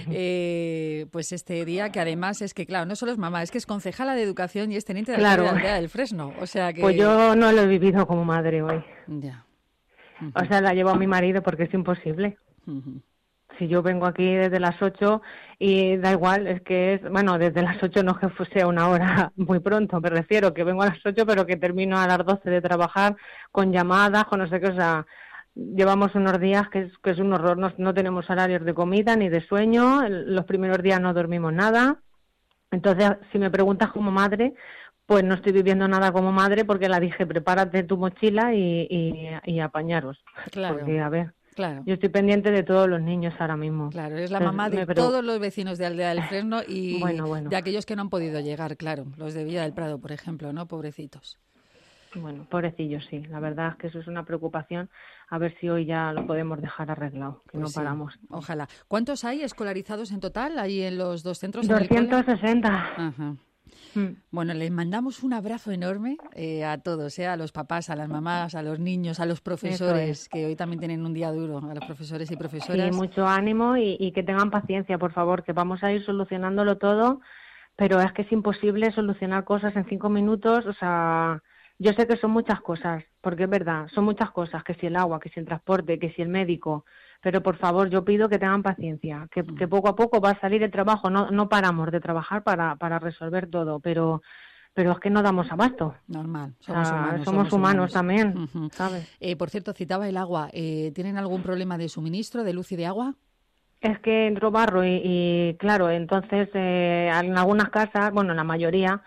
eh, pues este día? Que además es que, claro, no solo es mamá, es que es concejala de educación y es teniente de Claro. alcalde de la aldea del Fresno. O sea que... Pues yo no lo he vivido como madre hoy. Ya. O sea, la llevo a mi marido porque es imposible. Ujú. Si yo vengo aquí desde las ocho y da igual, es que es, bueno, desde las ocho no que sea una hora muy pronto, me refiero, que vengo a las ocho pero que termino a las doce de trabajar con llamadas, con no sé qué, o sea, llevamos unos días que es, que es un horror, no, no tenemos horarios de comida ni de sueño, el- los primeros días no dormimos nada, entonces si me preguntas como madre, pues no estoy viviendo nada como madre porque la dije, prepárate tu mochila y, y, y apañaros, Claro. porque a ver... Claro. Yo estoy pendiente de todos los niños ahora mismo. Claro, es la Entonces, mamá de me pregu- todos los vecinos de Aldea del Fresno y Bueno, bueno. de aquellos que no han podido llegar, claro. Los de Villa del Prado, por ejemplo, ¿no? Pobrecitos. Bueno, pobrecillos, sí. La verdad es que eso es una preocupación. A ver si hoy ya lo podemos dejar arreglado, que Pues no sí, paramos. Ojalá. ¿Cuántos hay escolarizados en total ahí en los dos centros? en el cole? doscientos sesenta. Ajá. Mm. Bueno, les mandamos un abrazo enorme eh, a todos, eh, a los papás, a las mamás, a los niños, a los profesores, que hoy también tienen un día duro, a los profesores y Sí, profesoras. mucho ánimo y, y que tengan paciencia, por favor, que vamos a ir solucionándolo todo, pero es que es imposible solucionar cosas en cinco minutos, o sea, yo sé que son muchas cosas, porque es verdad, son muchas cosas, que si el agua, que si el transporte, que si el médico, pero por favor, yo pido que tengan paciencia, que, que poco a poco va a salir el trabajo, no, no paramos de trabajar para, para resolver todo, pero... Pero es que no damos abasto. Normal, O sea, somos humanos. somos somos humanos humanos. también, Ujú. ¿sabes? Eh, por cierto, citaba el agua. Eh, ¿Tienen algún problema de suministro, de luz y de agua? Es que entró barro y, y, claro, entonces eh, en algunas casas, bueno, en la mayoría,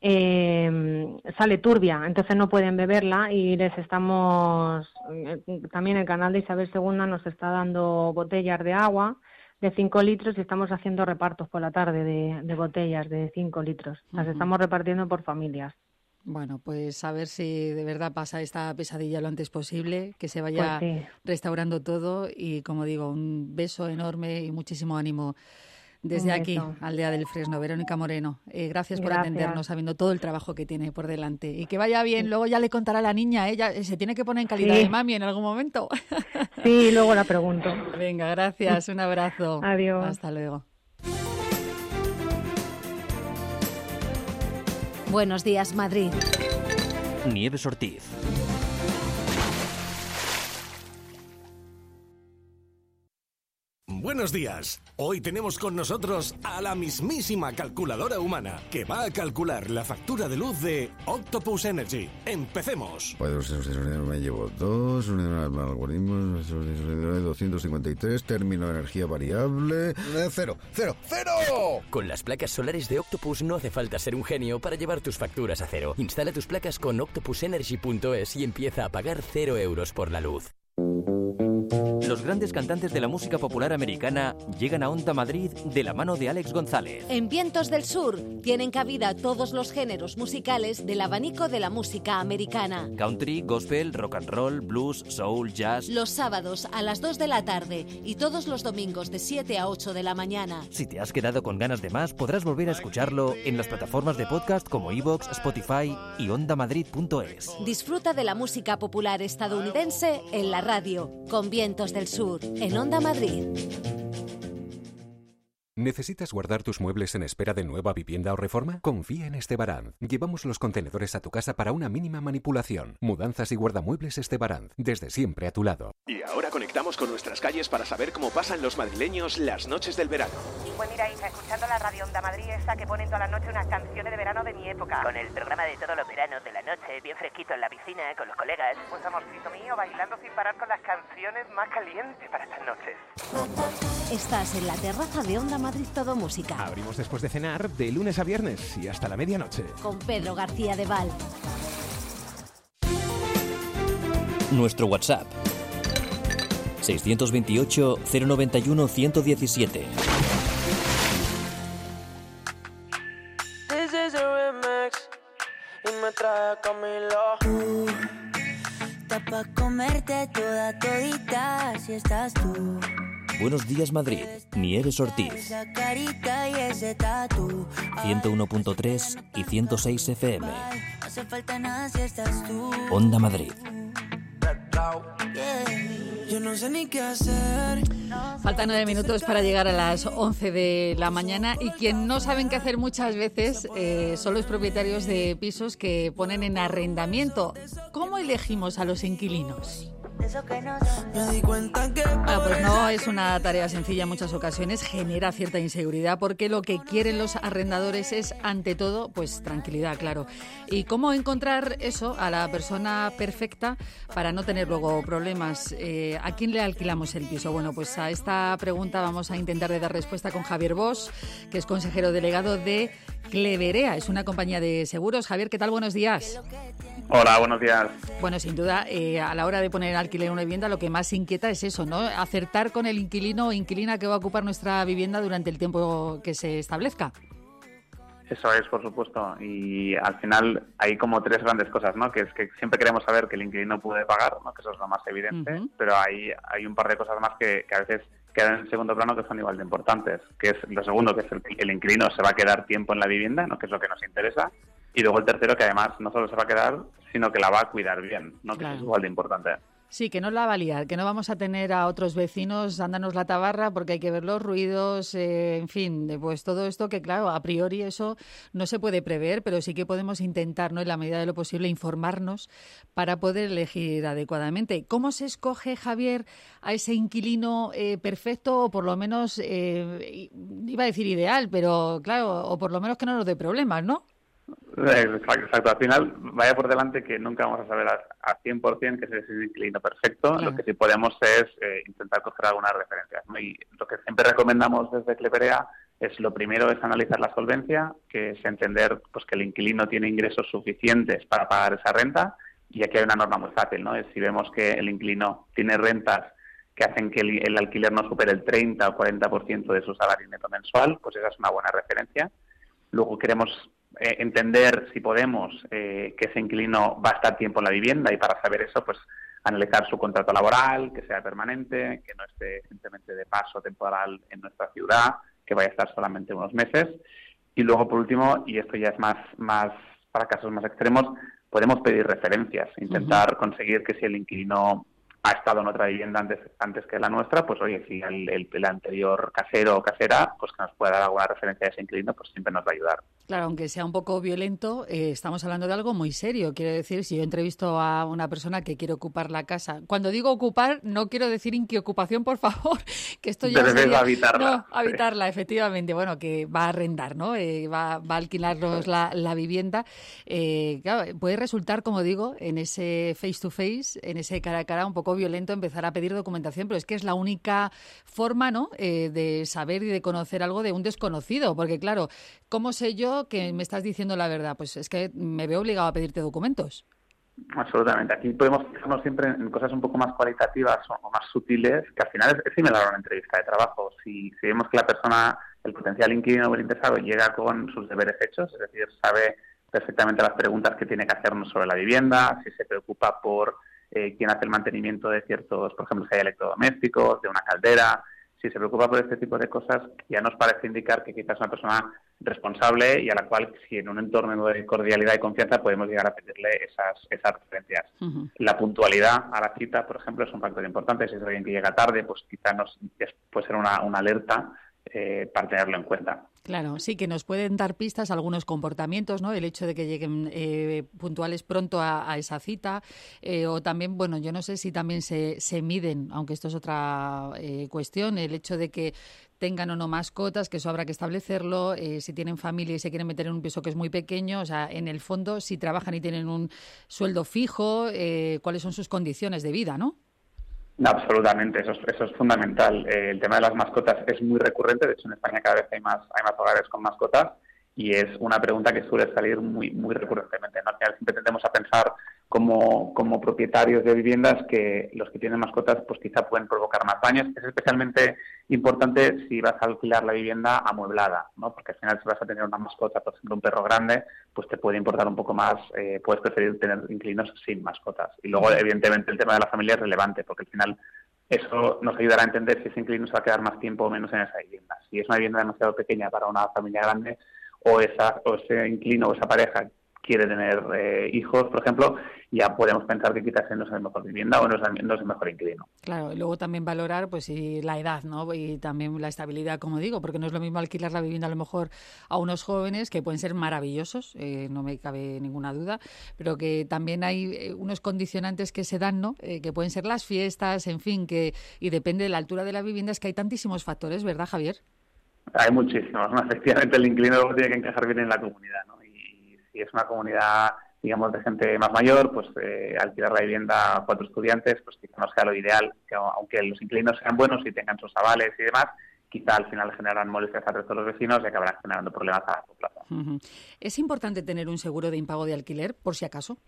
eh, sale turbia, entonces no pueden beberla y les estamos, eh, también el canal de Isabel segunda nos está dando botellas de agua de cinco litros y estamos haciendo repartos por la tarde de, de botellas de cinco litros. Las Ujú. estamos repartiendo por familias. Bueno, pues a ver si de verdad pasa esta pesadilla lo antes posible, que se vaya Pues sí. restaurando todo y, como digo, un beso enorme y muchísimo ánimo desde Un aquí, beso. Aldea del Fresno. Verónica Moreno, eh, gracias por Gracias. atendernos, sabiendo todo el trabajo que tiene por delante. Y que vaya bien, luego ya le contará a la niña, ella se tiene que poner en calidad Sí. de mami en algún momento. Sí, luego la pregunto. Venga, gracias, un abrazo. Adiós. Hasta luego. Buenos días, Madrid. Nieves Ortiz. Buenos días. Hoy tenemos con nosotros a la mismísima calculadora humana que va a calcular la factura de luz de Octopus Energy. Empecemos. Pues me llevo dos, un algoritmo, doscientos cincuenta y tres, término de energía variable, eh, cero, cero, cero. Con las placas solares de Octopus no hace falta ser un genio para llevar tus facturas a cero. Instala tus placas con octopus energy punto es y empieza a pagar cero euros por la luz. Los grandes cantantes de la música popular americana llegan a Onda Madrid de la mano de Alex González. En Vientos del Sur tienen cabida todos los géneros musicales del abanico de la música americana. Country, gospel, rock and roll, blues, soul, jazz. Los sábados a las dos de la tarde y todos los domingos de siete a ocho de la mañana. Si te has quedado con ganas de más, podrás volver a escucharlo en las plataformas de podcast como iVoox, Spotify y onda madrid punto es. Disfruta de la música popular estadounidense en la radio, con Vientos del Sur, en Onda Madrid. ¿Necesitas guardar tus muebles en espera de nueva vivienda o reforma? Confía en Estebaranz. Llevamos los contenedores a tu casa para una mínima manipulación. Mudanzas y guardamuebles Estebaranz, desde siempre a tu lado. Y ahora conectamos con nuestras calles para saber cómo pasan los madrileños las noches del verano. Pues mira, Isa, escuchando la radio Onda Madrid esta que ponen toda la noche unas canciones de verano de mi época. Con el programa de todos los veranos de la noche, bien fresquito en la piscina, con los colegas. Pues amorcito mío, bailando sin parar con las canciones más calientes para estas noches. Estás en la terraza de Onda Madrid Todo Música. Abrimos después de cenar de lunes a viernes y hasta la medianoche. Con Pedro García de Val. Nuestro WhatsApp seiscientos veintiocho, cero noventa y uno, ciento diecisiete. This is a remix y me trae Camilo. Uh, está pa' comerte toda todita si estás tú. Buenos días Madrid, Nieves Ortiz. Esa carita y ese tatu. ciento uno punto tres y ciento seis F M. No hace falta nada si estás tú. Onda Madrid. Yo no sé ni qué hacer. Faltan nueve minutos para llegar a las once de la mañana y quien no saben qué hacer muchas veces eh, son los propietarios de pisos que ponen en arrendamiento. ¿Cómo elegimos a los inquilinos? Me di cuenta que Bueno, pues no es una tarea sencilla en muchas ocasiones, genera cierta inseguridad porque lo que quieren los arrendadores es, ante todo, pues tranquilidad, claro. ¿Y cómo encontrar eso a la persona perfecta para no tener luego problemas? Eh, ¿A quién le alquilamos el piso? Bueno, pues a esta pregunta vamos a intentar de dar respuesta con Javier Bosch, que es consejero delegado de Cleverea, es una compañía de seguros. Javier, ¿qué tal? Buenos días. Hola, buenos días. Bueno, sin duda, eh, a la hora de poner en alquiler una vivienda, lo que más inquieta es eso, ¿no? Acertar con el inquilino o inquilina que va a ocupar nuestra vivienda durante el tiempo que se establezca. Eso es, por supuesto. Y al final hay como tres grandes cosas, ¿no? Que es que siempre queremos saber que el inquilino puede pagar, ¿no? Que eso es lo más evidente. Uh-huh. Pero hay, hay un par de cosas más que, que a veces quedan en segundo plano que son igual de importantes. Que es lo segundo, que es el, el inquilino se va a quedar tiempo en la vivienda, ¿no? Que es lo que nos interesa. Y luego el tercero, que además no solo se va a quedar, sino que la va a cuidar bien, ¿no? Que claro. Es igual de importante. Sí, que no la va a liar, que no vamos a tener a otros vecinos dándonos la tabarra porque hay que ver los ruidos, eh, en fin, pues todo esto que, claro, a priori eso no se puede prever, pero sí que podemos intentar, ¿no?, en la medida de lo posible, informarnos para poder elegir adecuadamente. ¿Cómo se escoge, Javier, a ese inquilino eh, perfecto o por lo menos, eh, iba a decir ideal, pero claro, o por lo menos que no nos dé problemas, ¿no? Exacto, exacto. Al final, vaya por delante que nunca vamos a saber a, a cien por ciento que ese es el inquilino perfecto. Claro. Lo que sí podemos es eh, intentar coger algunas referencias, ¿no? Y lo que siempre recomendamos desde Cleverea es, lo primero es analizar la solvencia, que es entender pues que el inquilino tiene ingresos suficientes para pagar esa renta. Y aquí hay una norma muy fácil, ¿no? Es si vemos que el inquilino tiene rentas que hacen que el, el alquiler no supere el treinta o cuarenta por ciento de su salario neto mensual, pues esa es una buena referencia. Luego queremos Eh, entender si podemos eh, que ese inquilino va a estar tiempo en la vivienda, y para saber eso pues analizar su contrato laboral, que sea permanente, que no esté simplemente de paso temporal en nuestra ciudad, que vaya a estar solamente unos meses. Y luego, por último, y esto ya es más, más para casos más extremos, podemos pedir referencias, intentar uh-huh. conseguir que si el inquilino ha estado en otra vivienda antes antes que la nuestra, pues oye, si el, el, el anterior casero o casera pues que nos pueda dar alguna referencia de ese inquilino, pues siempre nos va a ayudar. Claro, aunque sea un poco violento, eh, estamos hablando de algo muy serio. Quiero decir, si yo entrevisto a una persona que quiere ocupar la casa, cuando digo ocupar, no quiero decir inquiocupación, por favor, que esto ya Debes sería... habitarla. No, habitarla, sí. Efectivamente. Bueno, que va a arrendar, ¿no? Eh, va, va a alquilarnos sí. la, la vivienda. Eh, claro, puede resultar, como digo, en ese face to face, en ese cara a cara, un poco violento empezar a pedir documentación, pero es que es la única forma, ¿no?, eh, de saber y de conocer algo de un desconocido, porque claro, ¿cómo sé yo que me estás diciendo la verdad? Pues es que me veo obligado a pedirte documentos. Absolutamente. Aquí podemos fijarnos siempre en cosas un poco más cualitativas o más sutiles, que al final es, es similar a una entrevista de trabajo. Si, si vemos que la persona, el potencial inquilino o el interesado, llega con sus deberes hechos, es decir, sabe perfectamente las preguntas que tiene que hacernos sobre la vivienda, si se preocupa por eh, quién hace el mantenimiento de ciertos, por ejemplo, si hay electrodomésticos, de una caldera, si se preocupa por este tipo de cosas, ya nos parece indicar que quizás es una persona responsable y a la cual, si en un entorno de cordialidad y confianza, podemos llegar a pedirle esas, esas referencias. Uh-huh. La puntualidad a la cita, por ejemplo, es un factor importante. Si es alguien que llega tarde, pues quizás nos puede ser una, una alerta eh, para tenerlo en cuenta. Claro, sí, que nos pueden dar pistas algunos comportamientos, ¿no? El hecho de que lleguen eh, puntuales pronto a, a esa cita, eh, o también, bueno, yo no sé si también se, se miden, aunque esto es otra eh, cuestión, el hecho de que tengan o no mascotas, que eso habrá que establecerlo, eh, si tienen familia y se quieren meter en un piso que es muy pequeño, o sea, en el fondo, si trabajan y tienen un sueldo fijo, eh, cuáles son sus condiciones de vida, ¿no? No, absolutamente, eso es, eso es fundamental. Eh, el tema de las mascotas es muy recurrente, de hecho en España cada vez hay más hay más hogares con mascotas y es una pregunta que suele salir muy muy recurrentemente, ¿no? Al final siempre tendemos a pensar como, como propietarios de viviendas que los que tienen mascotas pues quizá pueden provocar más daños. Es especialmente importante si vas a alquilar la vivienda amueblada, ¿no? Porque al final si vas a tener una mascota, por ejemplo un perro grande, pues te puede importar un poco más, eh, puedes preferir tener inquilinos sin mascotas. Y luego evidentemente el tema de la familia es relevante porque al final eso nos ayudará a entender si ese inquilino se va a quedar más tiempo o menos en esa vivienda. Si es una vivienda demasiado pequeña para una familia grande o, esa, o ese inquilino o esa pareja quiere tener eh, hijos, por ejemplo, ya podemos pensar que quizás no es la mejor vivienda o no es, no es el mejor inquilino. Claro, y luego también valorar pues y la edad, ¿no? Y también la estabilidad, como digo, porque no es lo mismo alquilar la vivienda a lo mejor a unos jóvenes que pueden ser maravillosos, eh, no me cabe ninguna duda, pero que también hay eh, unos condicionantes que se dan, ¿no? Eh, que pueden ser las fiestas, en fin, que y depende de la altura de la vivienda, es que hay tantísimos factores, ¿verdad, Javier? Hay muchísimos, ¿no? Efectivamente el inquilino luego tiene que encajar bien en la comunidad, ¿no? Si es una comunidad, digamos, de gente más mayor, pues eh, alquilar la vivienda a cuatro estudiantes, pues quizá no sea lo ideal, que aunque los inquilinos sean buenos y tengan sus avales y demás, quizá al final generarán molestias al resto de los vecinos y acabarán generando problemas a largo plazo. Uh-huh. ¿Es importante tener un seguro de impago de alquiler, por si acaso?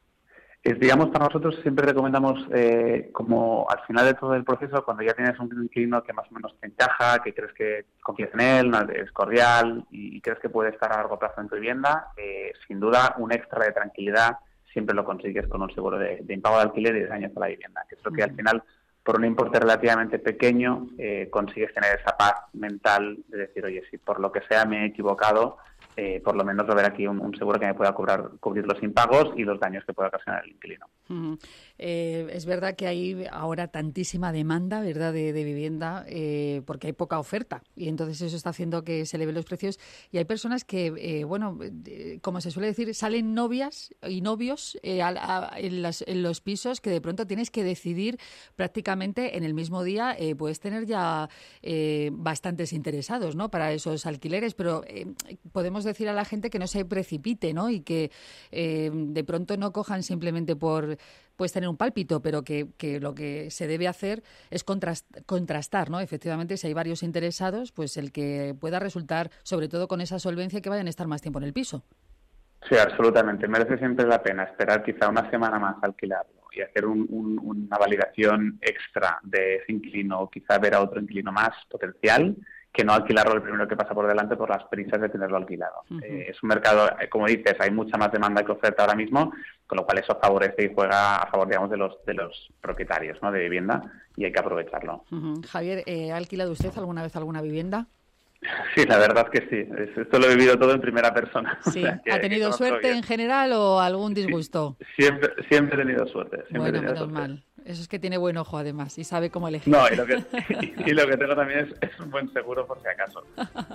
Es, digamos, para nosotros siempre recomendamos, eh, como al final de todo el proceso, cuando ya tienes un inquilino que más o menos te encaja, que crees que confías en él, es cordial y, y crees que puede estar a largo plazo en tu vivienda, eh, sin duda un extra de tranquilidad siempre lo consigues con un seguro de, de impago de alquiler y de daños a la vivienda, que es lo que al final, por un importe relativamente pequeño, eh, consigues tener esa paz mental de decir, oye, si por lo que sea me he equivocado, Eh, por lo menos haber aquí un, un seguro que me pueda cobrar, cubrir los impagos y los daños que pueda ocasionar el inquilino. Uh-huh. Eh, es verdad que hay ahora tantísima demanda, ¿verdad?, de, de vivienda, eh, porque hay poca oferta y entonces eso está haciendo que se eleven los precios y hay personas que, eh, bueno, eh, como se suele decir, salen novias y novios eh, a, a, en, las, en los pisos que de pronto tienes que decidir prácticamente en el mismo día, eh, puedes tener ya eh, bastantes interesados, ¿no?, para esos alquileres, pero eh, podemos decir a la gente que no se precipite, ¿no?, y que eh, de pronto no cojan simplemente por pues tener un pálpito, pero que, que lo que se debe hacer es contrast, contrastar, ¿no? Efectivamente, si hay varios interesados, pues el que pueda resultar, sobre todo con esa solvencia, que vayan a estar más tiempo en el piso. Sí, absolutamente. Merece siempre la pena esperar quizá una semana más a alquilarlo y hacer un, un, una validación extra de ese inquilino, o quizá ver a otro inquilino más potencial, que no alquilarlo el primero que pasa por delante por las prisas de tenerlo alquilado. Uh-huh. Eh, es un mercado, eh, como dices, hay mucha más demanda que oferta ahora mismo, con lo cual eso favorece y juega a favor, digamos, de los de los propietarios, ¿no?, de vivienda, y hay que aprovecharlo. Uh-huh. Javier, ¿eh, ¿ha alquilado usted alguna vez alguna vivienda? Sí, la verdad es que sí. Esto lo he vivido todo en primera persona. Sí. O sea, que, ¿Ha tenido suerte bien en general o algún disgusto? Sí, siempre, siempre he tenido suerte. Siempre bueno, he tenido menos suerte. mal. Eso es que tiene buen ojo, además, y sabe cómo elegir. No, y lo que, y, y lo que tengo también es, es un buen seguro por si acaso.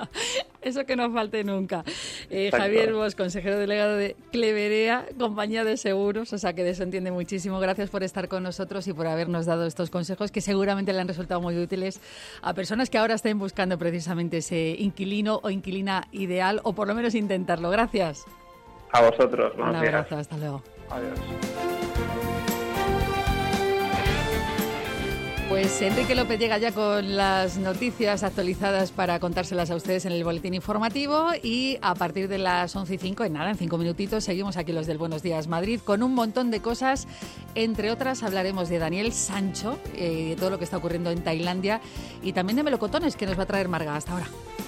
Eso que no falte nunca. Eh, Javier Bosch, consejero delegado de Cleverea, compañía de seguros, o sea que de eso entiende muchísimo. Gracias por estar con nosotros y por habernos dado estos consejos que seguramente le han resultado muy útiles a personas que ahora estén buscando precisamente ese inquilino o inquilina ideal, o por lo menos intentarlo. Gracias. A vosotros. Buenos Un días. abrazo, hasta luego. Adiós. Pues Enrique López llega ya con las noticias actualizadas para contárselas a ustedes en el boletín informativo, y a partir de las once y cinco, en nada, en cinco minutitos, seguimos aquí los del Buenos Días Madrid con un montón de cosas. Entre otras hablaremos de Daniel Sancho, eh, de todo lo que está ocurriendo en Tailandia, y también de melocotones que nos va a traer Marga. Hasta ahora.